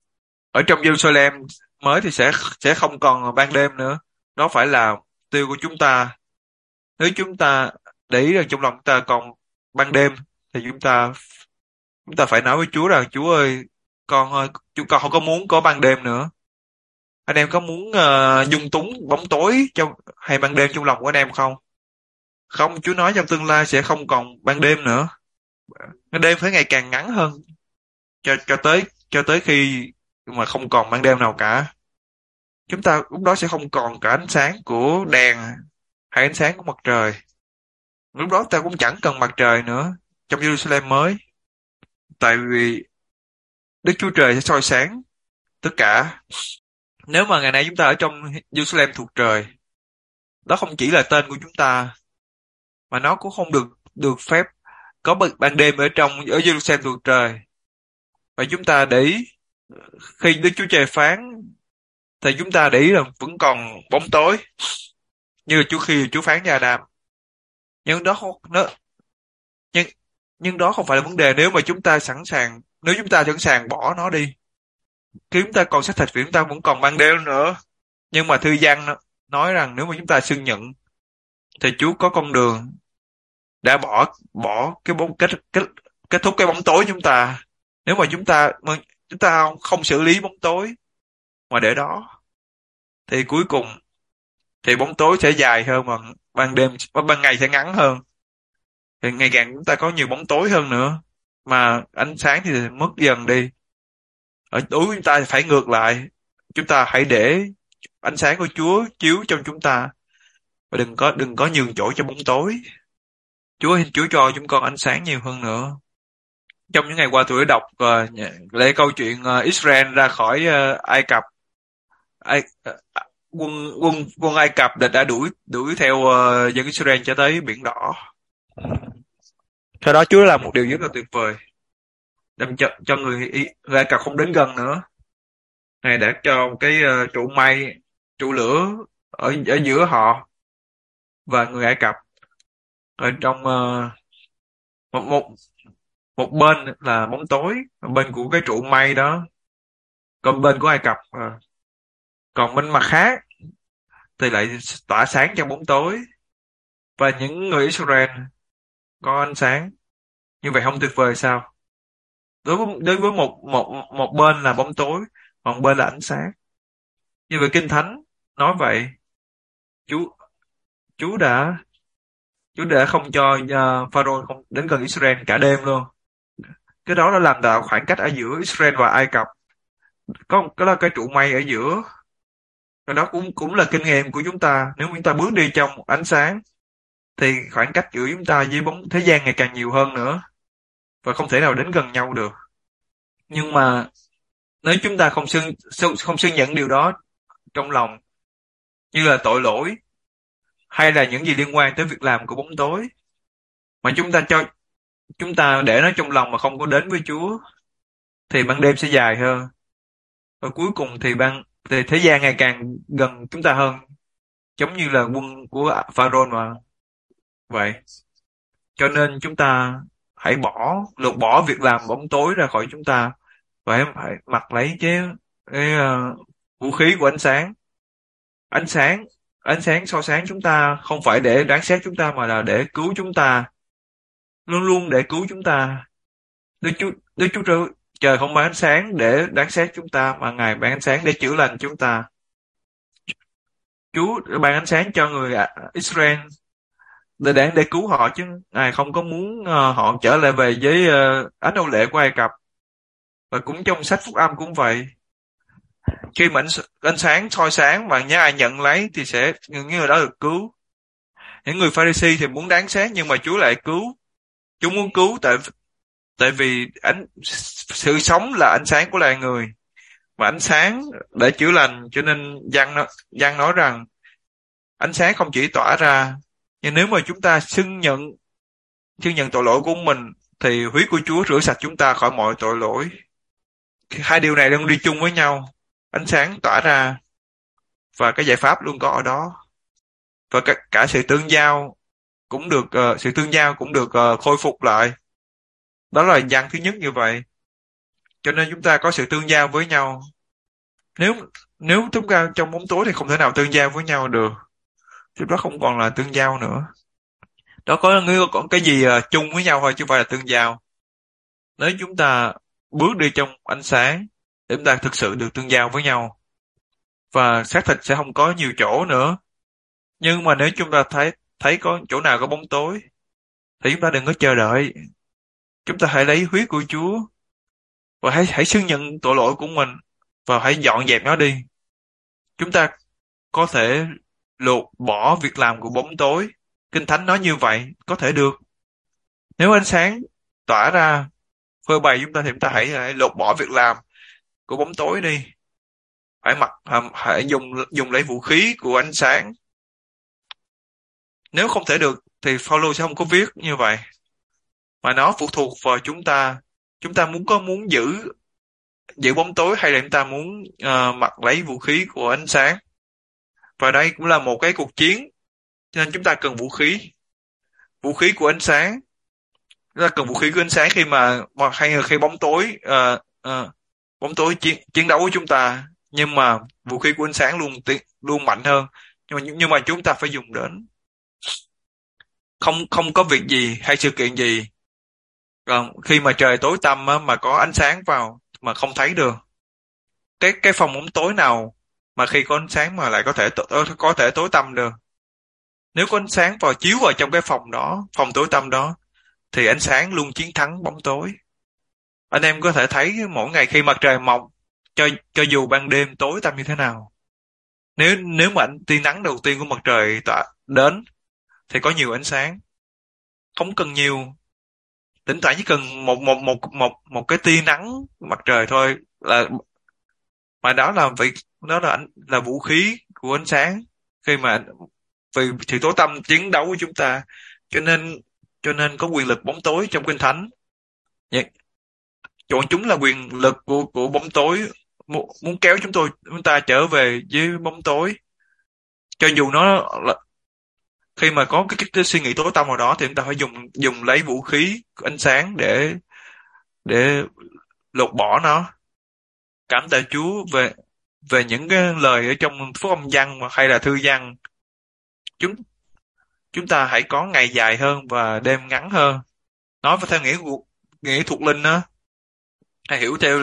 ở trong Jerusalem mới thì sẽ sẽ không còn ban đêm nữa. Đó phải là tiêu của chúng ta. Nếu chúng ta để ý rằng trong lòng chúng ta còn ban đêm, thì chúng ta chúng ta phải nói với Chúa rằng: Chúa ơi, con ơi, chúng con không có muốn có ban đêm nữa. Anh em có muốn uh, dung túng bóng tối trong hay ban đêm trong lòng của anh em không? Không, Chúa nói trong tương lai sẽ không còn ban đêm nữa. Cái đêm phải ngày càng ngắn hơn, cho cho tới cho tới khi mà không còn ban đêm nào cả. Chúng ta lúc đó sẽ không còn cả ánh sáng của đèn hay ánh sáng của mặt trời. Lúc đó ta cũng chẳng cần mặt trời nữa trong Jerusalem mới, tại vì Đức Chúa Trời sẽ soi sáng tất cả. Nếu mà ngày nay chúng ta ở trong Jerusalem thuộc trời, đó không chỉ là tên của chúng ta, mà nó cũng không được được phép có ban đêm ở trong ở Jerusalem thuộc trời. Và chúng ta để ý, khi Đức Chúa Trời phán thì chúng ta để ý là vẫn còn bóng tối, như là trước khi Chúa phán cho Adam. Nhưng đó không nó nhưng nhưng đó không phải là vấn đề nếu mà chúng ta sẵn sàng nếu chúng ta sẵn sàng bỏ nó đi. Khi chúng ta còn xác thịt vì chúng ta vẫn còn ban đêm nữa. Nhưng mà thư gian nói rằng nếu mà chúng ta xưng nhận thì Chúa có con đường đã bỏ bỏ cái bóng kết kết kết thúc cái bóng tối chúng ta. Nếu mà chúng ta mà chúng ta không xử lý bóng tối mà để đó, thì cuối cùng thì bóng tối sẽ dài hơn, mà ban đêm ban ngày sẽ ngắn hơn. Thì ngày càng chúng ta có nhiều bóng tối hơn nữa, mà ánh sáng thì mất dần đi. Ở đối với chúng ta thì phải ngược lại, chúng ta hãy để ánh sáng của Chúa chiếu trong chúng ta, và đừng có đừng có nhường chỗ cho bóng tối. Chúa Chúa cho chúng con ánh sáng nhiều hơn nữa. Trong những ngày qua tôi đã đọc uh, lễ câu chuyện uh, Israel ra khỏi uh, Ai Cập. Ai, uh, quân quân quân Ai Cập đã, đã đuổi đuổi theo uh, dân Israel cho tới biển đỏ. Sau đó Chúa làm một điều rất là tuyệt vời, đem cho cho người, người Ai Cập không đến gần nữa. Ngài đã cho một cái uh, trụ mây, trụ lửa ở ở giữa họ và người Ai Cập. Ở trong uh, một một một bên là bóng tối, một bên của cái trụ mây đó, còn bên của Ai Cập, uh, còn bên mặt khác thì lại tỏa sáng trong bóng tối, và những người Israel có ánh sáng. Như vậy không tuyệt vời sao? Đối với đối với một một một bên là bóng tối, còn bên là ánh sáng. Như vậy Kinh Thánh nói vậy. Chúa Chúa đã Chúa đã không cho uh, Pharaoh không đến gần Israel cả đêm luôn. Cái đó đã làm tạo khoảng cách ở giữa Israel và Ai Cập. Có cái là cái trụ mây ở giữa. Và đó cũng cũng là kinh nghiệm của chúng ta. Nếu chúng ta bước đi trong ánh sáng thì khoảng cách giữa chúng ta với bóng thế gian ngày càng nhiều hơn nữa, và không thể nào đến gần nhau được. Nhưng mà nếu chúng ta không xưng không xưng nhận điều đó trong lòng, như là tội lỗi hay là những gì liên quan tới việc làm của bóng tối, mà chúng ta cho chúng ta để nó trong lòng mà không có đến với Chúa, thì ban đêm sẽ dài hơn, và cuối cùng thì ban thì thế gian ngày càng gần chúng ta hơn, giống như là quân của Pharaoh mà vậy. Cho nên chúng ta hãy bỏ lột bỏ việc làm bóng tối ra khỏi chúng ta, và hãy, hãy mặc lấy cái, cái uh, vũ khí của ánh sáng. Ánh sáng ánh sáng soi sáng chúng ta không phải để đoán xét chúng ta, mà là để cứu chúng ta, luôn luôn để cứu chúng ta. Đức Chúa Đức Chúa Trời, trời không ban ánh sáng để đoán xét chúng ta, mà Ngài ban ánh sáng để chữa lành chúng ta. Chúa ban ánh sáng cho người Israel để để, để cứu họ, chứ Ngài không có muốn uh, họ trở lại về với uh, ánh nô lệ của Ai Cập. Và cũng trong sách Phúc Âm cũng vậy. Khi mà ánh, ánh sáng soi sáng và nhớ ai nhận lấy thì sẽ những người đó được cứu. Những người Pha-ri-si thì muốn đáng xét, nhưng mà Chúa lại cứu. Chúa muốn cứu tại tại vì ánh sự sống là ánh sáng của loài người, và ánh sáng để chữa lành. Cho nên Giăng nó Giăng nói rằng ánh sáng không chỉ tỏa ra, nhưng nếu mà chúng ta xưng nhận xưng nhận tội lỗi của mình, thì huyết của Chúa rửa sạch chúng ta khỏi mọi tội lỗi. Hai điều này đang đi chung với nhau. Ánh sáng tỏa ra và cái giải pháp luôn có ở đó, và cả, cả sự tương giao cũng được uh, sự tương giao cũng được uh, khôi phục lại. Đó là Giăng thứ nhất như vậy. Cho nên chúng ta có sự tương giao với nhau. Nếu nếu chúng ta trong bóng tối thì không thể nào tương giao với nhau được. Lúc đó không còn là tương giao nữa. Đó có có cái gì uh, chung với nhau thôi, chứ không phải là tương giao. Nếu chúng ta bước đi trong ánh sáng để chúng ta thực sự được tương giao với nhau, và xác thịt sẽ không có nhiều chỗ nữa. Nhưng mà nếu chúng ta thấy thấy có chỗ nào có bóng tối, thì chúng ta đừng có chờ đợi. Chúng ta hãy lấy huyết của Chúa, và hãy hãy xưng nhận tội lỗi của mình, và hãy dọn dẹp nó đi. Chúng ta có thể lột bỏ việc làm của bóng tối. Kinh Thánh nói như vậy, có thể được. Nếu ánh sáng tỏa ra phơi bày chúng ta, thì chúng ta hãy, hãy lột bỏ việc làm của bóng tối đi. Hãy mặc hãy dùng dùng lấy vũ khí của ánh sáng. Nếu không thể được thì Phaolô sẽ không có viết như vậy, mà nó phụ thuộc vào chúng ta. Chúng ta muốn có muốn giữ giữ bóng tối, hay là chúng ta muốn uh, mặc lấy vũ khí của ánh sáng. Và đây cũng là một cái cuộc chiến, cho nên chúng ta cần vũ khí vũ khí của ánh sáng. Chúng ta cần vũ khí của ánh sáng khi mà hay là khi bóng tối uh, uh, bóng tối chiến chiến đấu với chúng ta. Nhưng mà vũ khí của ánh sáng luôn luôn mạnh hơn. Nhưng mà nhưng mà chúng ta phải dùng đến. Không không có việc gì hay sự kiện gì, còn khi mà trời tối tăm á, mà có ánh sáng vào mà không thấy được. Cái cái phòng bóng tối nào mà khi có ánh sáng mà lại có thể có thể tối tăm được? Nếu có ánh sáng vào chiếu vào trong cái phòng đó, phòng tối tăm đó, thì ánh sáng luôn chiến thắng bóng tối. Anh em có thể thấy mỗi ngày khi mặt trời mọc, cho cho dù ban đêm tối tăm như thế nào, nếu nếu mà ánh tia nắng đầu tiên của mặt trời tỏa đến thì có nhiều ánh sáng. không cần nhiều, thỉnh thoảng chỉ cần một một một một một cái tia nắng mặt trời thôi là, mà đó là vị đó là ánh- là vũ khí của ánh sáng, khi mà vì sự tối tăm chiến đấu với chúng ta, cho nên cho nên có quyền lực bóng tối trong kinh thánh. Nhật- Chọn chúng là quyền lực của của bóng tối, muốn, muốn kéo chúng tôi chúng ta trở về với bóng tối, cho dù nó là, khi mà có cái, cái, cái suy nghĩ tối tăm nào đó thì chúng ta phải dùng dùng lấy vũ khí của ánh sáng để để lột bỏ nó. Cảm tạ Chúa về về những cái lời ở trong phúc âm văn hoặc hay là thư văn. Chúng chúng ta hãy có ngày dài hơn và đêm ngắn hơn. Nói theo nghĩa của- nghĩa thuộc linh á, hãy hiểu theo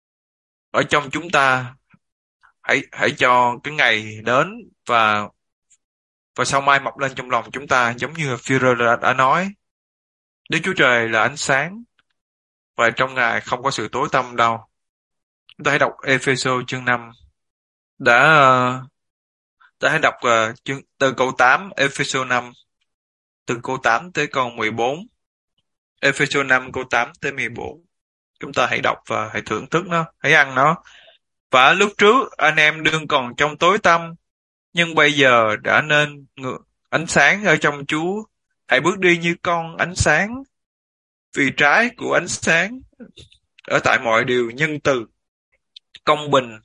ở trong chúng ta, hãy hãy cho cái ngày đến và và sau mai mọc lên trong lòng chúng ta, giống như Führer đã, đã nói, Đức Chúa Trời là ánh sáng và trong Ngài không có sự tối tăm đâu. Chúng ta hãy đọc Ephesos chương năm, đã ờ, ta hãy đọc ờ, chương từ câu tám, Ephesos năm từ câu tám tới câu mười bốn. Ephesos năm câu tám tới mười bốn. Chúng ta hãy đọc và hãy thưởng thức nó, hãy ăn nó. Và lúc trước anh em đương còn trong tối tăm, nhưng bây giờ đã nên ngự- ánh sáng ở trong Chúa. Hãy bước đi như con ánh sáng, vì trái của ánh sáng ở tại mọi điều nhân từ, công bình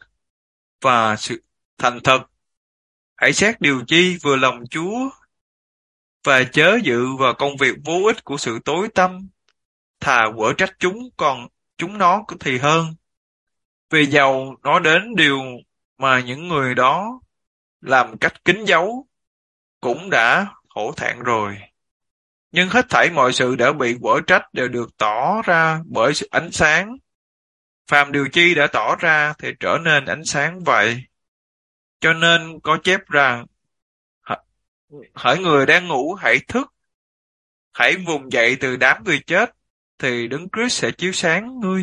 và sự thành thật. Hãy xét điều chi vừa lòng Chúa, và chớ dự vào công việc vô ích của sự tối tăm, thà quở trách chúng còn chúng nó thì hơn. Vì dầu nó đến điều mà những người đó làm cách kín giấu cũng đã hổ thẹn rồi. Nhưng hết thảy mọi sự đã bị quở trách đều được tỏ ra bởi sự ánh sáng. Phàm điều chi đã tỏ ra thì trở nên ánh sáng vậy. Cho nên có chép rằng, "Hỡi hỡi người đang ngủ hãy thức, hãy vùng dậy từ đám người chết, thì Đấng Christ sẽ chiếu sáng ngươi."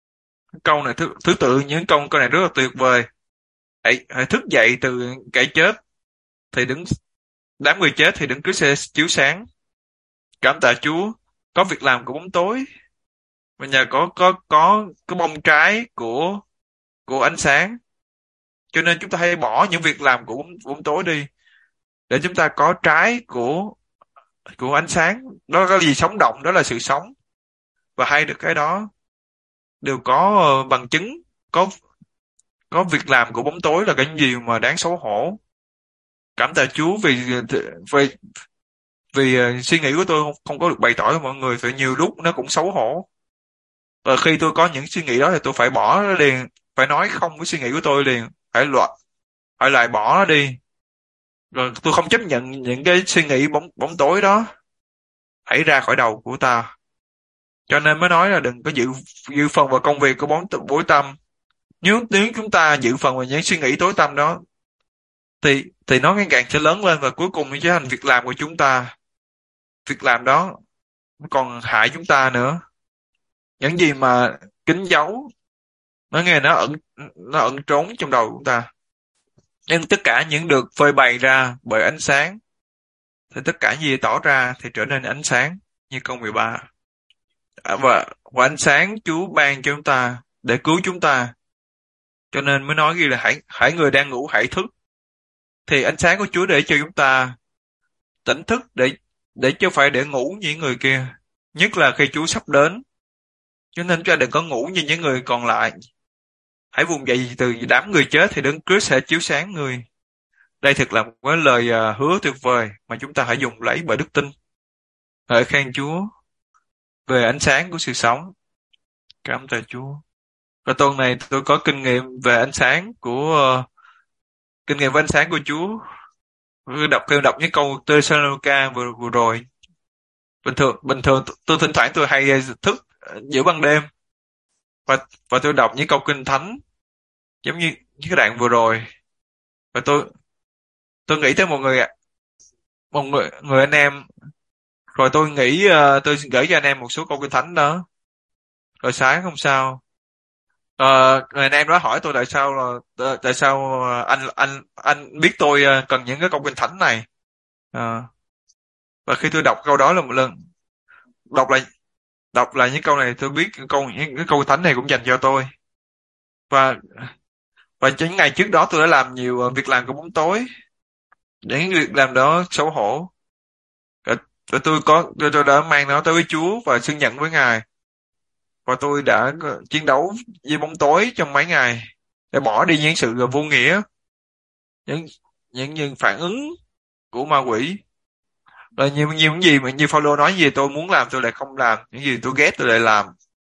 Câu này thứ, thứ tự những câu câu này rất là tuyệt vời. Hãy, hãy thức dậy từ kẻ chết, thì đứng đám người chết thì Đấng Christ sẽ chiếu sáng. Cảm tạ Chúa, có việc làm của bóng tối và nhờ có có có cái bông trái của của ánh sáng, cho nên chúng ta hãy bỏ những việc làm của bóng, bóng tối đi, để chúng ta có trái của của ánh sáng. Đó là gì? Sống động, đó là sự sống. Và hai được cái đó đều có ờ, bằng chứng. Có có việc làm của bóng tối là cái gì mà đáng xấu hổ. Cảm tạ Chúa vì vì vì ờ, suy nghĩ của tôi không, không có được bày tỏ với mọi người, phải nhiều lúc nó cũng xấu hổ. Và khi tôi có những suy nghĩ đó thì tôi phải bỏ nó liền, phải nói không với suy nghĩ của tôi liền, phải loại phải loại bỏ nó đi. Rồi tôi không chấp nhận những cái suy nghĩ bóng bóng tối đó, hãy ra khỏi đầu của ta. Cho nên mới nói là đừng có dự dự phần vào công việc của bóng tối tâm. Nếu nếu chúng ta dự phần vào những suy nghĩ tối tăm đó thì thì nó ngày càng sẽ lớn lên, và cuối cùng nó trở thành việc làm của chúng ta. Việc làm đó nó còn hại chúng ta nữa. Những gì mà kín giấu, nó nghe nó ẩn nó ẩn trốn trong đầu của chúng ta, nhưng tất cả những được phơi bày ra bởi ánh sáng thì tất cả gì tỏ ra thì trở nên ánh sáng, như câu mười ba. À, và, và ánh sáng Chúa ban cho chúng ta để cứu chúng ta, cho nên mới nói ghi là hãy hãy người đang ngủ hãy thức. Thì ánh sáng của Chúa để cho chúng ta tỉnh thức, để để chứ không phải để ngủ như những người kia, nhất là khi Chúa sắp đến. Cho nên chúng ta đừng có ngủ như những người còn lại, hãy vùng dậy từ đám người chết thì Đấng Christ sẽ chiếu sáng người. Đây thật là một cái lời à, hứa tuyệt vời mà chúng ta hãy dùng lấy bởi đức tin. Hỡi khen Chúa về ánh sáng của sự sống. Cảm tạ Chúa. Và tuần này tôi có kinh nghiệm về ánh sáng của uh, kinh nghiệm với ánh sáng của Chúa. Tôi đọc tôi đọc những câu Thessalonica vừa vừa rồi. Bình thường bình thường tôi thỉnh thoảng tôi hay thức giữa ban đêm và và tôi đọc những câu kinh thánh giống như những cái đoạn vừa rồi. Và tôi tôi nghĩ tới một người một người người anh em, rồi tôi nghĩ uh, tôi gửi cho anh em một số câu kinh thánh đó. Rồi sáng hôm sau, Ờ, người anh em đó hỏi tôi tại sao là tại tại sao anh anh anh biết tôi ờ, cần những cái câu kinh thánh này. Ờ, và khi tôi đọc câu đó là một lần đọc lại đọc lại những câu này tôi biết câu những cái câu thánh này cũng dành cho tôi. Và và những ngày trước đó tôi đã làm nhiều ờ, việc làm của bóng tối. Những việc làm đó xấu hổ. Và, và tôi có tôi, tôi đã mang nó tới với Chúa và xưng nhận với Ngài. Và tôi đã có- chiến đấu với bóng tối trong mấy ngày để bỏ đi những sự vô nghĩa, những những những phản ứng của ma quỷ. Là nhiều nhiều những gì mà như Phaolô nói, gì tôi muốn làm tôi lại không làm, những gì tôi ghét tôi lại làm.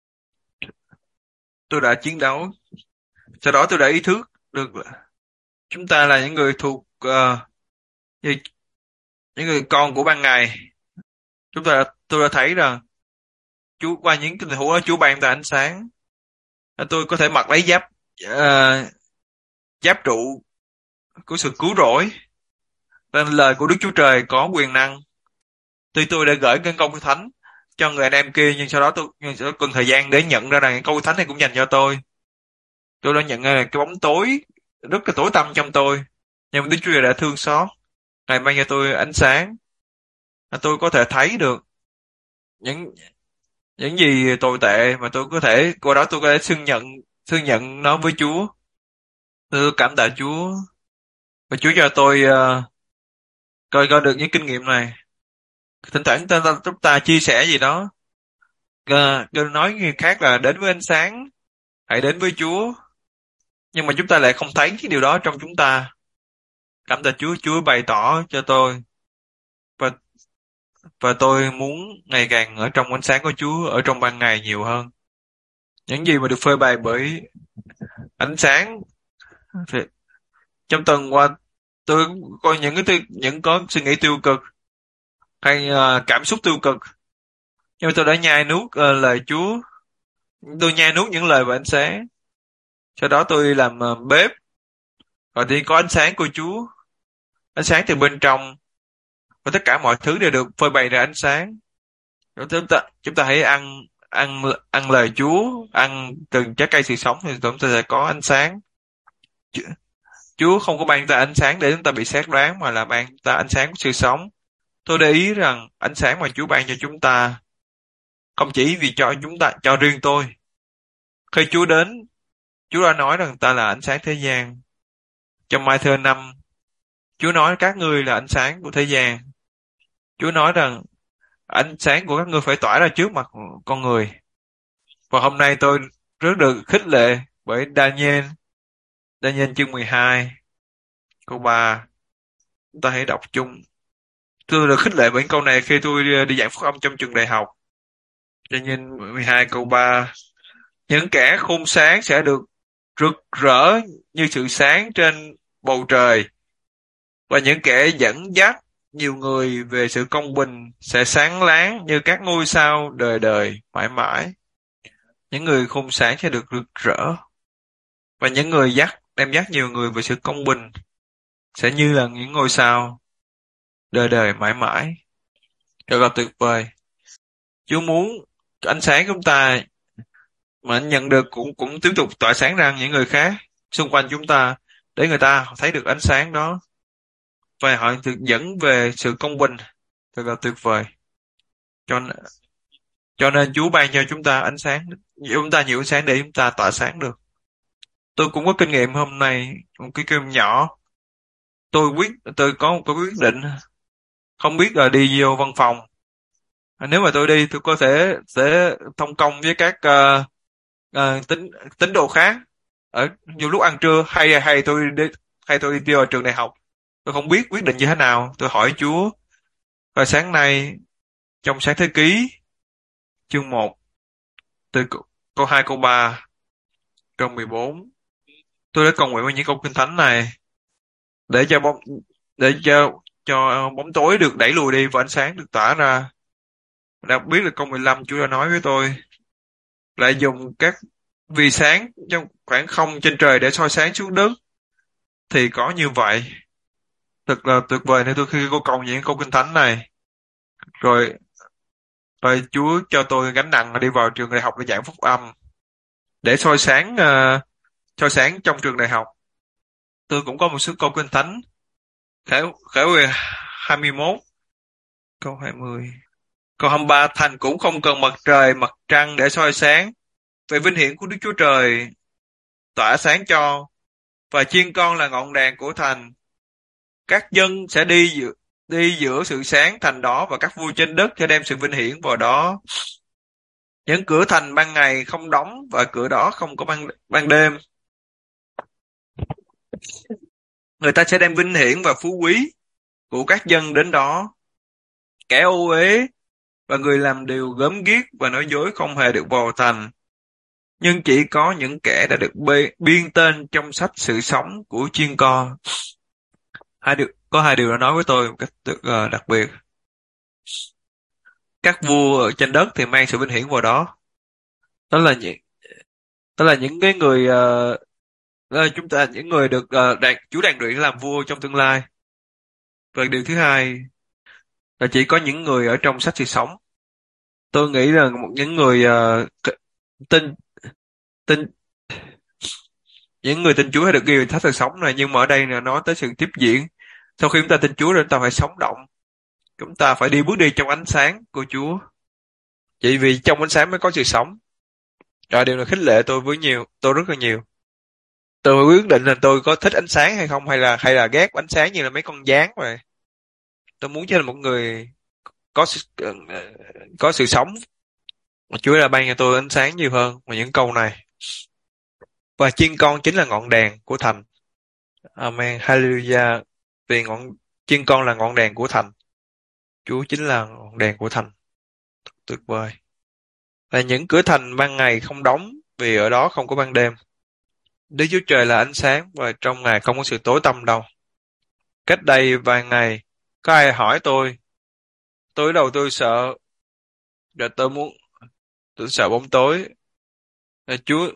Tôi đã chiến đấu. Sau đó tôi đã ý thức được là chúng ta là những người thuộc ờ, như- những người con của ban ngày. Chúng ta tôi đã thấy rằng Chúa qua những tình huống đó Chúa ban ta ánh sáng. Tôi có thể mặc lấy giáp ờ, giáp trụ của sự cứu rỗi. Và lời của Đức Chúa Trời có quyền năng. Tuy tôi đã gửi cái câu thánh cho người anh em kia, nhưng sau đó tôi nhưng sau đó cần thời gian để nhận ra rằng cái câu thánh này cũng dành cho tôi. Tôi đã nhận ra là cái bóng tối rất là tối tăm trong tôi, nhưng Đức Chúa Trời đã thương xót. Ngài ban cho tôi ánh sáng. Tôi có thể thấy được những những gì tồi tệ mà tôi có thể qua đó tôi có thể xưng nhận xưng nhận nó với Chúa. Tôi cảm tạ Chúa và Chúa cho tôi uh, coi coi được những kinh nghiệm này. Thỉnh thoảng ta, ta, chúng ta chia sẻ gì đó, uh, nói người khác là đến với ánh sáng, hãy đến với Chúa, nhưng mà chúng ta lại không thấy cái điều đó trong chúng ta. Cảm tạ Chúa, Chúa bày tỏ cho tôi, và và tôi muốn ngày càng ở trong ánh sáng của Chúa, ở trong ban ngày nhiều hơn. Những gì mà được phơi bày bởi ánh sáng thì trong tuần qua tôi coi những cái tư- những có suy nghĩ tiêu cực hay ờ, cảm xúc tiêu cực, nhưng mà tôi đã nhai nuốt ờ, lời Chúa. Tôi nhai nuốt những lời và ánh sáng. Sau đó tôi làm ờ, bếp, và thì có ánh sáng của Chúa, ánh sáng từ bên trong, và tất cả mọi thứ đều được phơi bày ra ánh sáng. Rồi chúng ta chúng ta hãy ăn ăn ăn lời Chúa, ăn từng trái cây sự sống thì chúng ta sẽ có ánh sáng. Ch- Chúa không có ban ta ánh sáng để chúng ta bị xác đoán, mà là ban ta ánh sáng của sự sống. Tôi để ý rằng ánh sáng mà Chúa ban cho chúng ta không chỉ vì cho chúng ta, cho riêng tôi. Khi Chúa đến, Chúa đã nói rằng ta là ánh sáng thế gian. Trong Mai thơ năm, Chúa nói các ngươi là ánh sáng của thế gian. Chúa nói rằng ánh sáng của các ngươi phải tỏa ra trước mặt con người. Và hôm nay tôi rất được khích lệ bởi Daniel, Daniel chương mười hai, câu ba. Chúng ta hãy đọc chung. Tôi được khích lệ bởi câu này khi tôi đi, đi giảng phúc âm trong trường đại học. Daniel mười hai câu ba. Những kẻ khôn sáng sẽ được rực rỡ như sự sáng trên bầu trời, và những kẻ dẫn dắt nhiều người về sự công bình sẽ sáng láng như các ngôi sao đời đời mãi mãi. Những người khôn sáng sẽ được rực rỡ, và những người dắt đem dắt nhiều người về sự công bình sẽ như là những ngôi sao đời đời mãi mãi. Thật là tuyệt vời. Chúa muốn ánh sáng của chúng ta mà nhận được cũng cũng tiếp tục tỏa sáng ra những người khác xung quanh chúng ta, để người ta thấy được ánh sáng đó và họ được dẫn về sự công bình. Thật là tuyệt vời. Cho cho nên Chúa ban cho chúng ta ánh sáng, chúng ta nhiều ánh sáng để chúng ta tỏa sáng được. Tôi cũng có kinh nghiệm hôm nay, một cái kinh nghiệm nhỏ. Tôi quyết tôi có một cái quyết định không biết là đi vô văn phòng. Nếu mà tôi đi tôi có thể sẽ thông công với các ờ, ờ, tín tín đồ khác ở nhiều lúc ăn trưa, hay hay tôi đi hay tôi đi vào trường đại học. Tôi không biết quyết định như thế nào, tôi hỏi Chúa. Và sáng nay trong sáng thế ký chương một, từ câu câu hai, câu ba, câu mười bốn, tôi đã cầu nguyện với những câu kinh thánh này để cho bóng để cho cho bóng tối được đẩy lùi đi và ánh sáng được tỏa ra. Đặc biệt là câu mười lăm, Chúa đã nói với tôi lại dùng các vì sáng trong khoảng không trên trời để soi sáng xuống đất, thì có như vậy. Thật là tuyệt vời. Nên tôi khi cô cầu những câu kinh thánh này, rồi rồi Chúa cho tôi gánh nặng là đi vào trường đại học để giảng phúc âm, để soi sáng ờ, soi sáng trong trường đại học. Tôi cũng có một số câu kinh thánh. Khải Khải Huyền hai mươi mốt câu hai mươi. Câu hai mươi ba, thành cũng không cần mặt trời, mặt trăng để soi sáng. Về vinh hiển của Đức Chúa Trời tỏa sáng cho, và chiên con là ngọn đèn của thành. Các dân sẽ đi giữa, đi giữa sự sáng thành đó, và các vua trên đất sẽ đem sự vinh hiển vào đó. Những cửa thành ban ngày không đóng, và cửa đó không có ban, ban đêm. Người ta sẽ đem vinh hiển và phú quý của các dân đến đó. Kẻ ô uế và người làm điều gớm ghiếc và nói dối không hề được vào thành, nhưng chỉ có những kẻ đã được bê, biên tên trong sách sự sống của chiên co. Hai điều, có hai điều đã nói với tôi một cách uh, đặc biệt. Các vua ở trên đất thì mang sự vinh hiển vào đó. Đó là những đó là những cái người uh, đó là chúng ta những người được uh, đàn, Chúa đàn luyện làm vua trong tương lai. Và điều thứ hai là chỉ có những người ở trong sách sự sống. Tôi nghĩ là một những người uh, tin tin những người tin Chúa hay được ghi vào sách sự sống này, nhưng mà ở đây là nói tới sự tiếp diễn. Sau khi chúng ta tin Chúa rồi, chúng ta phải sống động, chúng ta phải đi bước đi trong ánh sáng của Chúa. Chỉ vì trong ánh sáng mới có sự sống. Và điều này khích lệ tôi với nhiều, tôi rất là nhiều. Tôi phải quyết định là tôi có thích ánh sáng hay không, hay là hay là ghét ánh sáng như là mấy con gián vậy. Tôi muốn trở thành một người có sự, có sự sống. Chúa đã ban cho tôi ánh sáng nhiều hơn và những câu này. Và chiên con chính là ngọn đèn của thành. Amen, hallelujah. Vì ngọn chiên con là ngọn đèn của thành. Chúa chính là ngọn đèn của thành. Tuyệt vời. Và những cửa thành ban ngày không đóng, vì ở đó không có ban đêm. Đức Chúa Trời là ánh sáng, và trong Ngài không có sự tối tăm đâu. Cách đây vài ngày, có ai hỏi tôi, tối đầu tôi sợ, rồi tôi muốn, tôi sợ bóng tối. Chúa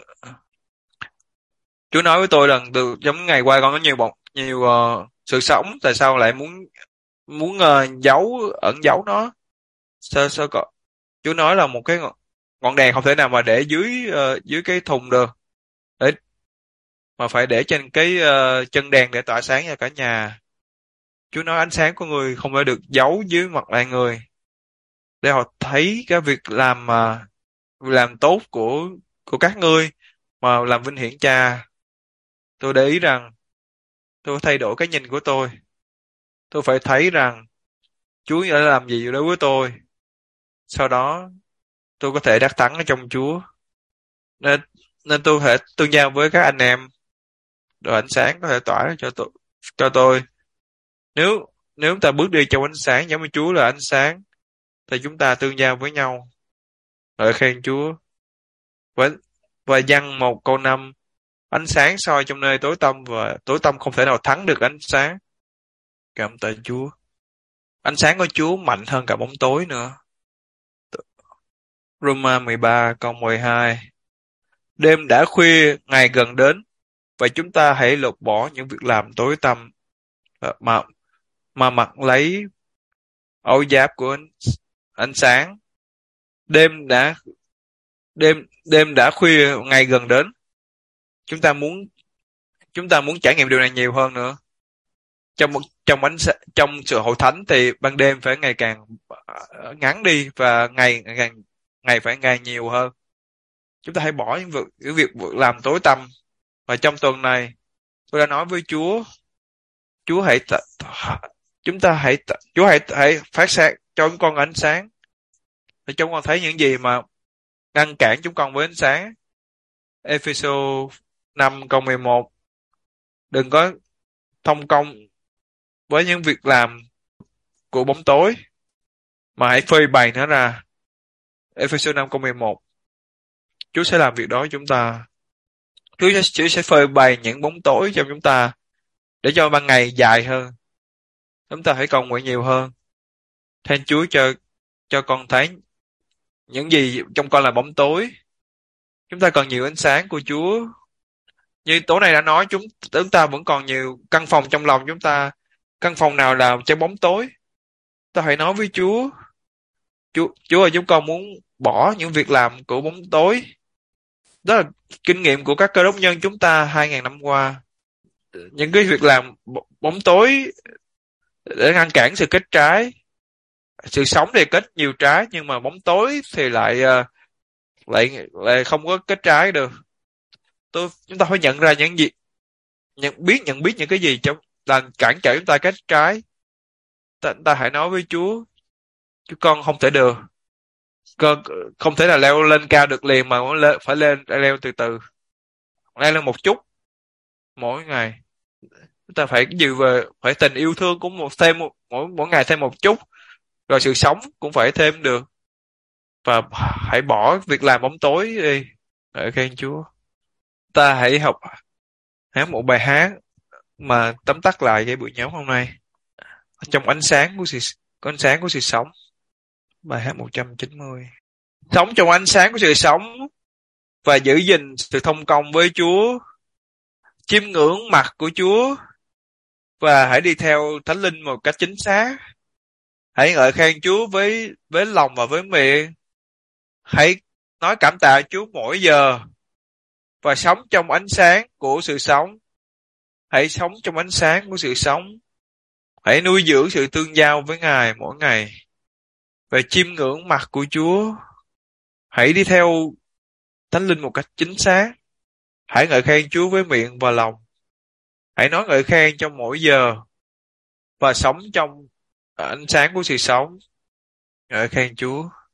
Chúa nói với tôi rằng từ giống ngày qua con có nhiều bóng, nhiều uh, sự sống, tại sao lại muốn muốn uh, giấu ẩn giấu nó? Sao sao có? Chúa nói là một cái ngọn, ngọn đèn không thể nào mà để dưới uh, dưới cái thùng được, để mà phải để trên cái uh, chân đèn để tỏa sáng cho cả nhà. Chúa nói ánh sáng của người không thể được giấu dưới mặt lại người, để họ thấy cái việc làm mà uh, làm tốt của của các ngươi mà làm vinh hiển Cha. Tôi để ý rằng tôi thay đổi cái nhìn của tôi. Tôi phải thấy rằng Chúa đã làm gì đối với tôi. Sau đó tôi có thể đắc thắng ở trong Chúa. Nên nên tôi thể tương giao với các anh em, rồi ánh sáng có thể tỏa ra cho tôi. Cho tôi. Nếu nếu chúng ta bước đi trong ánh sáng giống như Chúa là ánh sáng, thì chúng ta tương giao với nhau. Lời khen Chúa. Và, và dăng một câu năm, ánh sáng soi trong nơi tối tăm, và tối tăm không thể nào thắng được ánh sáng. Cảm tạ Chúa. Ánh sáng của Chúa mạnh hơn cả bóng tối nữa. Roma mười ba câu mười hai. Đêm đã khuya, ngày gần đến, và chúng ta hãy lột bỏ những việc làm tối tăm, mà mà mặc lấy áo giáp của ánh, ánh sáng. Đêm đã đêm đêm đã khuya, ngày gần đến. Chúng ta muốn chúng ta muốn trải nghiệm điều này nhiều hơn nữa. Trong một trong ánh trong sự hội thánh thì ban đêm phải ngày càng ngắn đi, và ngày ngày ngày phải ngày nhiều hơn. Chúng ta hãy bỏ những việc những việc làm tối tăm. Và trong tuần này tôi đã nói với Chúa, Chúa hãy chúng ta hãy Chúa hãy hãy phát sáng cho chúng con ánh sáng, để chúng con thấy những gì mà ngăn cản chúng con với ánh sáng. Ephesos năm câu mười một. Đừng có thông công với những việc làm của bóng tối, mà hãy phơi bày nó ra. Ephesos năm câu mười một. Chúa sẽ làm việc đó cho chúng ta. Chúa sẽ, Chúa sẽ phơi bày những bóng tối cho chúng ta, để cho ban ngày dài hơn. Chúng ta phải cầu nguyện nhiều hơn. Thank Chúa cho cho con thấy những gì trong con là bóng tối. Chúng ta cần nhiều ánh sáng của Chúa. Như tối nay đã nói, chúng chúng ta vẫn còn nhiều căn phòng trong lòng chúng ta. Căn phòng nào là trong bóng tối, ta hãy nói với Chúa. Chúa, Chúa ơi, chúng con muốn bỏ những việc làm của bóng tối. Đó là kinh nghiệm của các cơ đốc nhân chúng ta hai ngàn năm qua. Những cái việc làm bóng tối để ngăn cản sự kết trái. Sự sống thì kết nhiều trái, nhưng mà bóng tối thì lại ờ, lại lại không có kết trái được. Tôi chúng ta phải nhận ra những gì, nhận biết nhận biết những cái gì trong làm cản trở chúng ta kết trái. Ta, ta hãy nói với Chúa: Chúa, con không thể được, con không thể là leo lên cao được liền, mà muốn lên, phải lên leo từ từ, leo lên một chút mỗi ngày. Chúng ta phải dự về, phải tình yêu thương cũng một thêm một, mỗi mỗi ngày thêm một chút, rồi sự sống cũng phải thêm được. Và hãy bỏ việc làm bóng tối đi, ở khen Chúa. Ta hãy học hát một bài hát mà tóm tắt lại cái buổi nhóm hôm nay: trong ánh sáng của sự có ánh sáng của sự sống. Bài hát một trăm chín mươi. Sống trong ánh sáng của sự sống và giữ gìn sự thông công với Chúa, chiêm ngưỡng mặt của Chúa, và hãy đi theo Thánh Linh một cách chính xác. Hãy ngợi khen Chúa với với lòng và với miệng. Hãy nói cảm tạ Chúa mỗi giờ và sống trong ánh sáng của sự sống. Hãy sống trong ánh sáng của sự sống. Hãy nuôi dưỡng sự tương giao với Ngài mỗi ngày và chiêm ngưỡng mặt của Chúa. Hãy đi theo Thánh Linh một cách chính xác. Hãy ngợi khen Chúa với miệng và lòng. Hãy nói ngợi khen trong mỗi giờ và sống trong ánh sáng của sự sống. Ngợi khen Chúa.